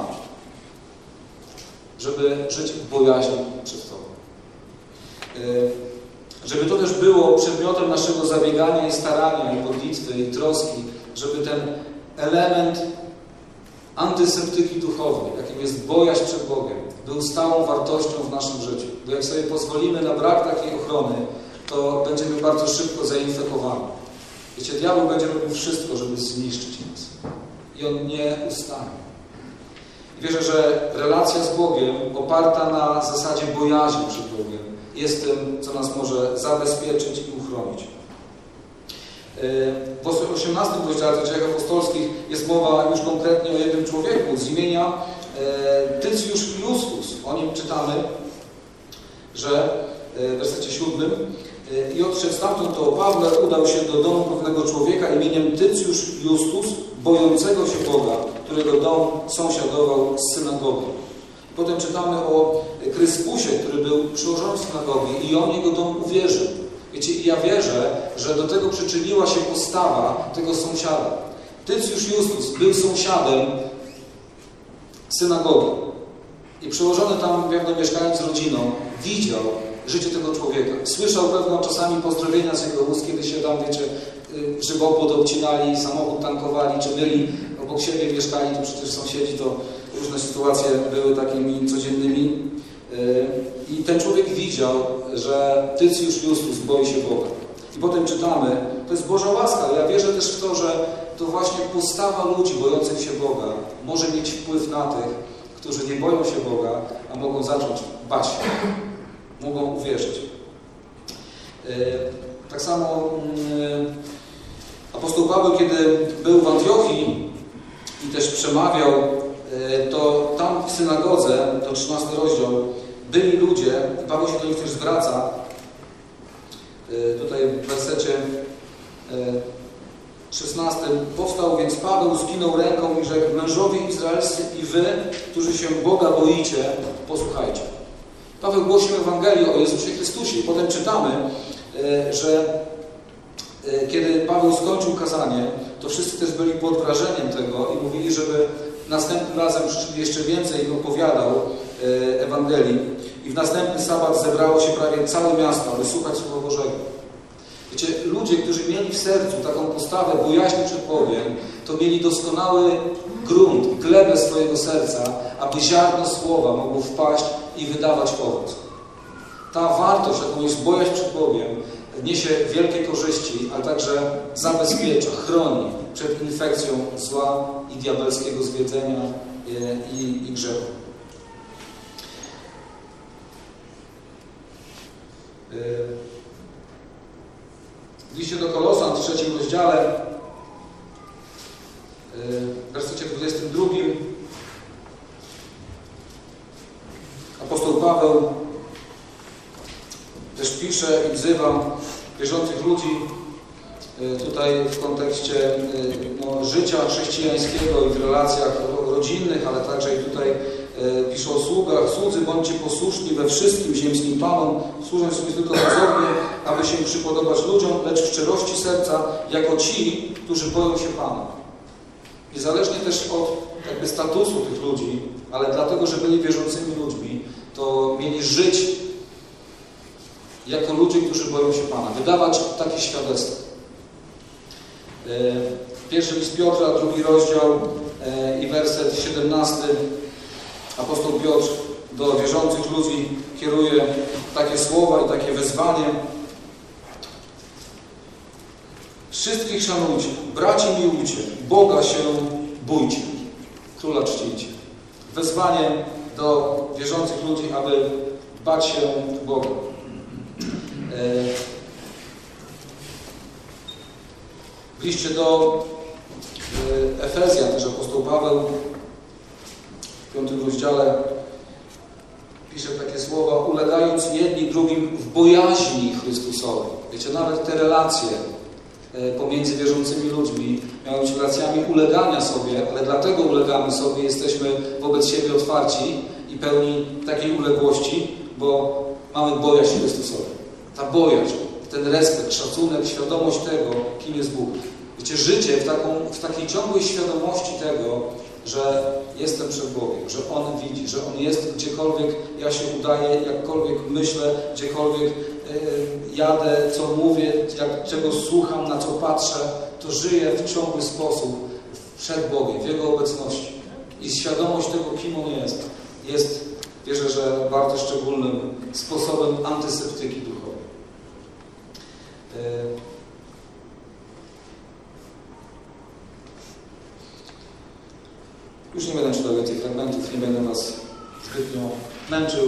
Żeby żyć w bojaźni przed Tobą. Żeby to też było przedmiotem naszego zabiegania i starania, i modlitwy, i troski, żeby ten element antyseptyki duchowej, jakim jest bojaźń przed Bogiem, był stałą wartością w naszym życiu. Bo jak sobie pozwolimy na brak takiej ochrony, to będziemy bardzo szybko zainfekowani. Wiecie, diabeł będzie robił wszystko, żeby zniszczyć nas. I on nie ustanie. I wierzę, że relacja z Bogiem oparta na zasadzie bojaźni przed Bogiem jest tym, co nas może zabezpieczyć i uchronić. W osiemnastym rozdziale Dziejów Apostolskich jest mowa już konkretnie o jednym człowieku z imienia Tycjusz Justus. O nim czytamy, że w wersecie siódmym: i odszedł stamtąd to Pawle, udał się do domu pewnego człowieka imieniem Tycjusz Justus, bojącego się Boga, którego dom sąsiadował z synagogą. Potem czytamy o Kryspusie, który był przełożonym synagogi i on jego dom uwierzył. Wiecie, ja wierzę, że do tego przyczyniła się postawa tego sąsiada. Tycjusz Justus był sąsiadem synagogi i przełożony tam pewno mieszkając z rodziną widział życie tego człowieka. Słyszał pewno czasami pozdrowienia z jego ust, kiedy się tam, wiecie, żywopłot obcinali, samochód tankowali, czy byli obok siebie mieszkali, to przecież sąsiedzi, to różne sytuacje były takimi codziennymi. I ten człowiek widział, że Tycjusz Justus boi się Boga. I potem czytamy, to jest Boża łaska. Ja wierzę też w to, że to właśnie postawa ludzi bojących się Boga może mieć wpływ na tych, którzy nie boją się Boga, a mogą zacząć bać się. Mogą uwierzyć. Tak samo apostoł Paweł, kiedy był w Antiochii i też przemawiał, to tam w synagodze, to trzynasty rozdział, byli ludzie, i Paweł się do nich też zwraca, tutaj w wersecie szesnastym: powstał więc Paweł, skinął ręką i rzekł: mężowie izraelscy i wy, którzy się Boga boicie, posłuchajcie. Paweł głosił Ewangelię o Jezusie Chrystusie. I potem czytamy, że kiedy Paweł skończył kazanie, to wszyscy też byli pod wrażeniem tego i mówili, żeby następnym razem jeszcze więcej im opowiadał Ewangelii. I w następny sabat zebrało się prawie całe miasto, aby słuchać Słowa Bożego. Wiecie, ludzie, którzy mieli w sercu taką postawę bojaźni przed Bogiem, to mieli doskonały grunt, glebę swojego serca, aby ziarno Słowa mogło wpaść i wydawać owoc. Ta wartość, jaką jest bojaźń przed Bogiem, niesie wielkie korzyści, ale także zabezpiecza, chroni przed infekcją zła i diabelskiego zwiedzenia i, i grzechu. W liście do Kolosan w trzecim rozdziale, w wersecie dwudziestym drugim, apostoł Paweł też pisze i wzywa wierzących ludzi tutaj w kontekście no, życia chrześcijańskiego i w relacjach rodzinnych, ale także i tutaj pisze o sługach. Słudzy, bądźcie posłuszni we wszystkim ziemskim Panom, służąc sobie tylko pozornie, aby się przypodobać ludziom, lecz w szczerości serca, jako ci, którzy boją się Pana. Niezależnie też od jakby statusu tych ludzi, ale dlatego, że byli wierzącymi ludźmi, to mieli żyć jako ludzie, którzy boją się Pana. Wydawać takie świadectwo. Pierwszy list Piotra, drugi rozdział i werset siedemnasty. Apostoł Piotr do wierzących ludzi kieruje takie słowa i takie wezwanie. Wszystkich szanujcie, braci miłujcie, Boga się bójcie, Króla czcijcie. Wezwanie do wierzących ludzi, aby bać się Boga. W liście do Efezjan też apostoł Paweł w piątym rozdziale pisze takie słowa: ulegając jedni drugim w bojaźni Chrystusowej. Wiecie, nawet te relacje pomiędzy wierzącymi ludźmi miały być relacjami ulegania sobie, ale dlatego ulegamy sobie, jesteśmy wobec siebie otwarci i pełni takiej uległości, bo mamy bojaźń Chrystusową. Ta bojaźń, ten respekt, szacunek, świadomość tego, kim jest Bóg. Wiecie, życie w, taką, w takiej ciągłej świadomości tego, że jestem przed Bogiem, że On widzi, że On jest gdziekolwiek ja się udaję, jakkolwiek myślę, gdziekolwiek yy, jadę, co mówię, jak, czego słucham, na co patrzę, to żyję w ciągły sposób przed Bogiem, w Jego obecności. I świadomość tego, kim On jest, jest, wierzę, że bardzo szczególnym sposobem antyseptyki duchowej. Yy. Już nie będę czytał więcej fragmentów, nie będę Was zbytnio męczył.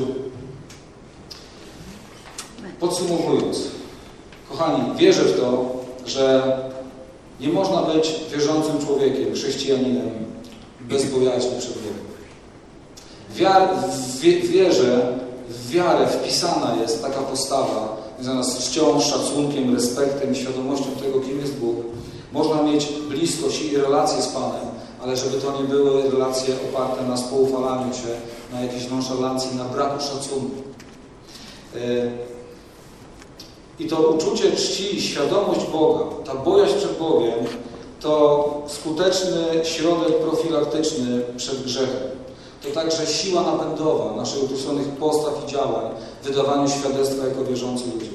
Podsumowując, kochani, wierzę w to, że nie można być wierzącym człowiekiem, chrześcijaninem bez bojaźni przed Bogiem. Wiar, w wierze, w wiarę wpisana jest taka postawa związana z czcią, szacunkiem, respektem, świadomością tego, kim jest Bóg. Można mieć bliskość i relacje z Panem, ale żeby to nie były relacje oparte na spoufalaniu się, na jakiejś nonszalancji, na braku szacunku. I to uczucie czci, świadomość Boga, ta bojaźń przed Bogiem, to skuteczny środek profilaktyczny przed grzechem. To także siła napędowa naszych określonych postaw i działań w wydawaniu świadectwa jako wierzący ludzie.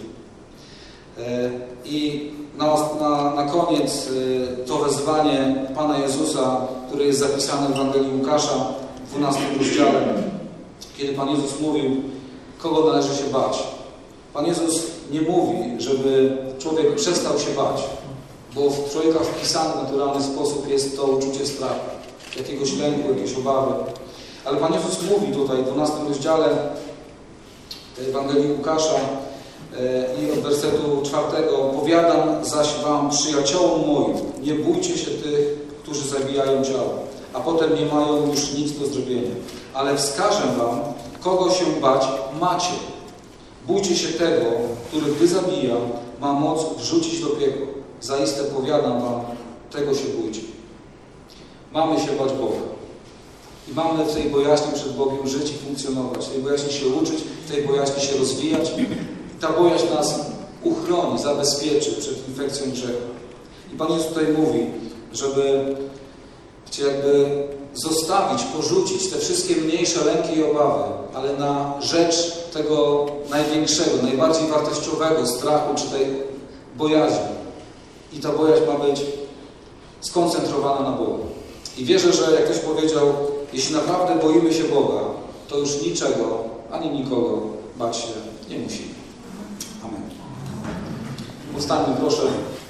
I na, na, na koniec to wezwanie Pana Jezusa, które jest zapisane w Ewangelii Łukasza w dwunastym rozdziale, kiedy Pan Jezus mówił, kogo należy się bać. Pan Jezus nie mówi, żeby człowiek przestał się bać, bo w człowieka wpisany w naturalny sposób jest to uczucie strachu, jakiegoś lęku, jakiejś obawy. Ale Pan Jezus mówi tutaj w dwunastym rozdziale Ewangelii Łukasza i od wersetu czwartego: powiadam zaś wam, przyjaciołom moim, nie bójcie się tych, którzy zabijają ciało, a potem nie mają już nic do zrobienia. Ale wskażę wam, kogo się bać macie. Bójcie się tego, który gdy zabija, ma moc wrzucić do piekła. Zaiste powiadam wam, tego się bójcie. Mamy się bać Boga. I mamy w tej bojaźni przed Bogiem żyć i funkcjonować, w tej bojaźni się uczyć, w tej bojaźni się rozwijać. Ta bojaźń nas uchroni, zabezpieczy przed infekcją grzechu. I Pan Jezus tutaj mówi, żeby Cię jakby zostawić, porzucić te wszystkie mniejsze lęki i obawy, ale na rzecz tego największego, najbardziej wartościowego strachu, czy tej bojaźni. I ta bojaźń ma być skoncentrowana na Bogu. I wierzę, że jak ktoś powiedział, jeśli naprawdę boimy się Boga, to już niczego, ani nikogo bać się nie musimy. Amen. Powstańmy, proszę.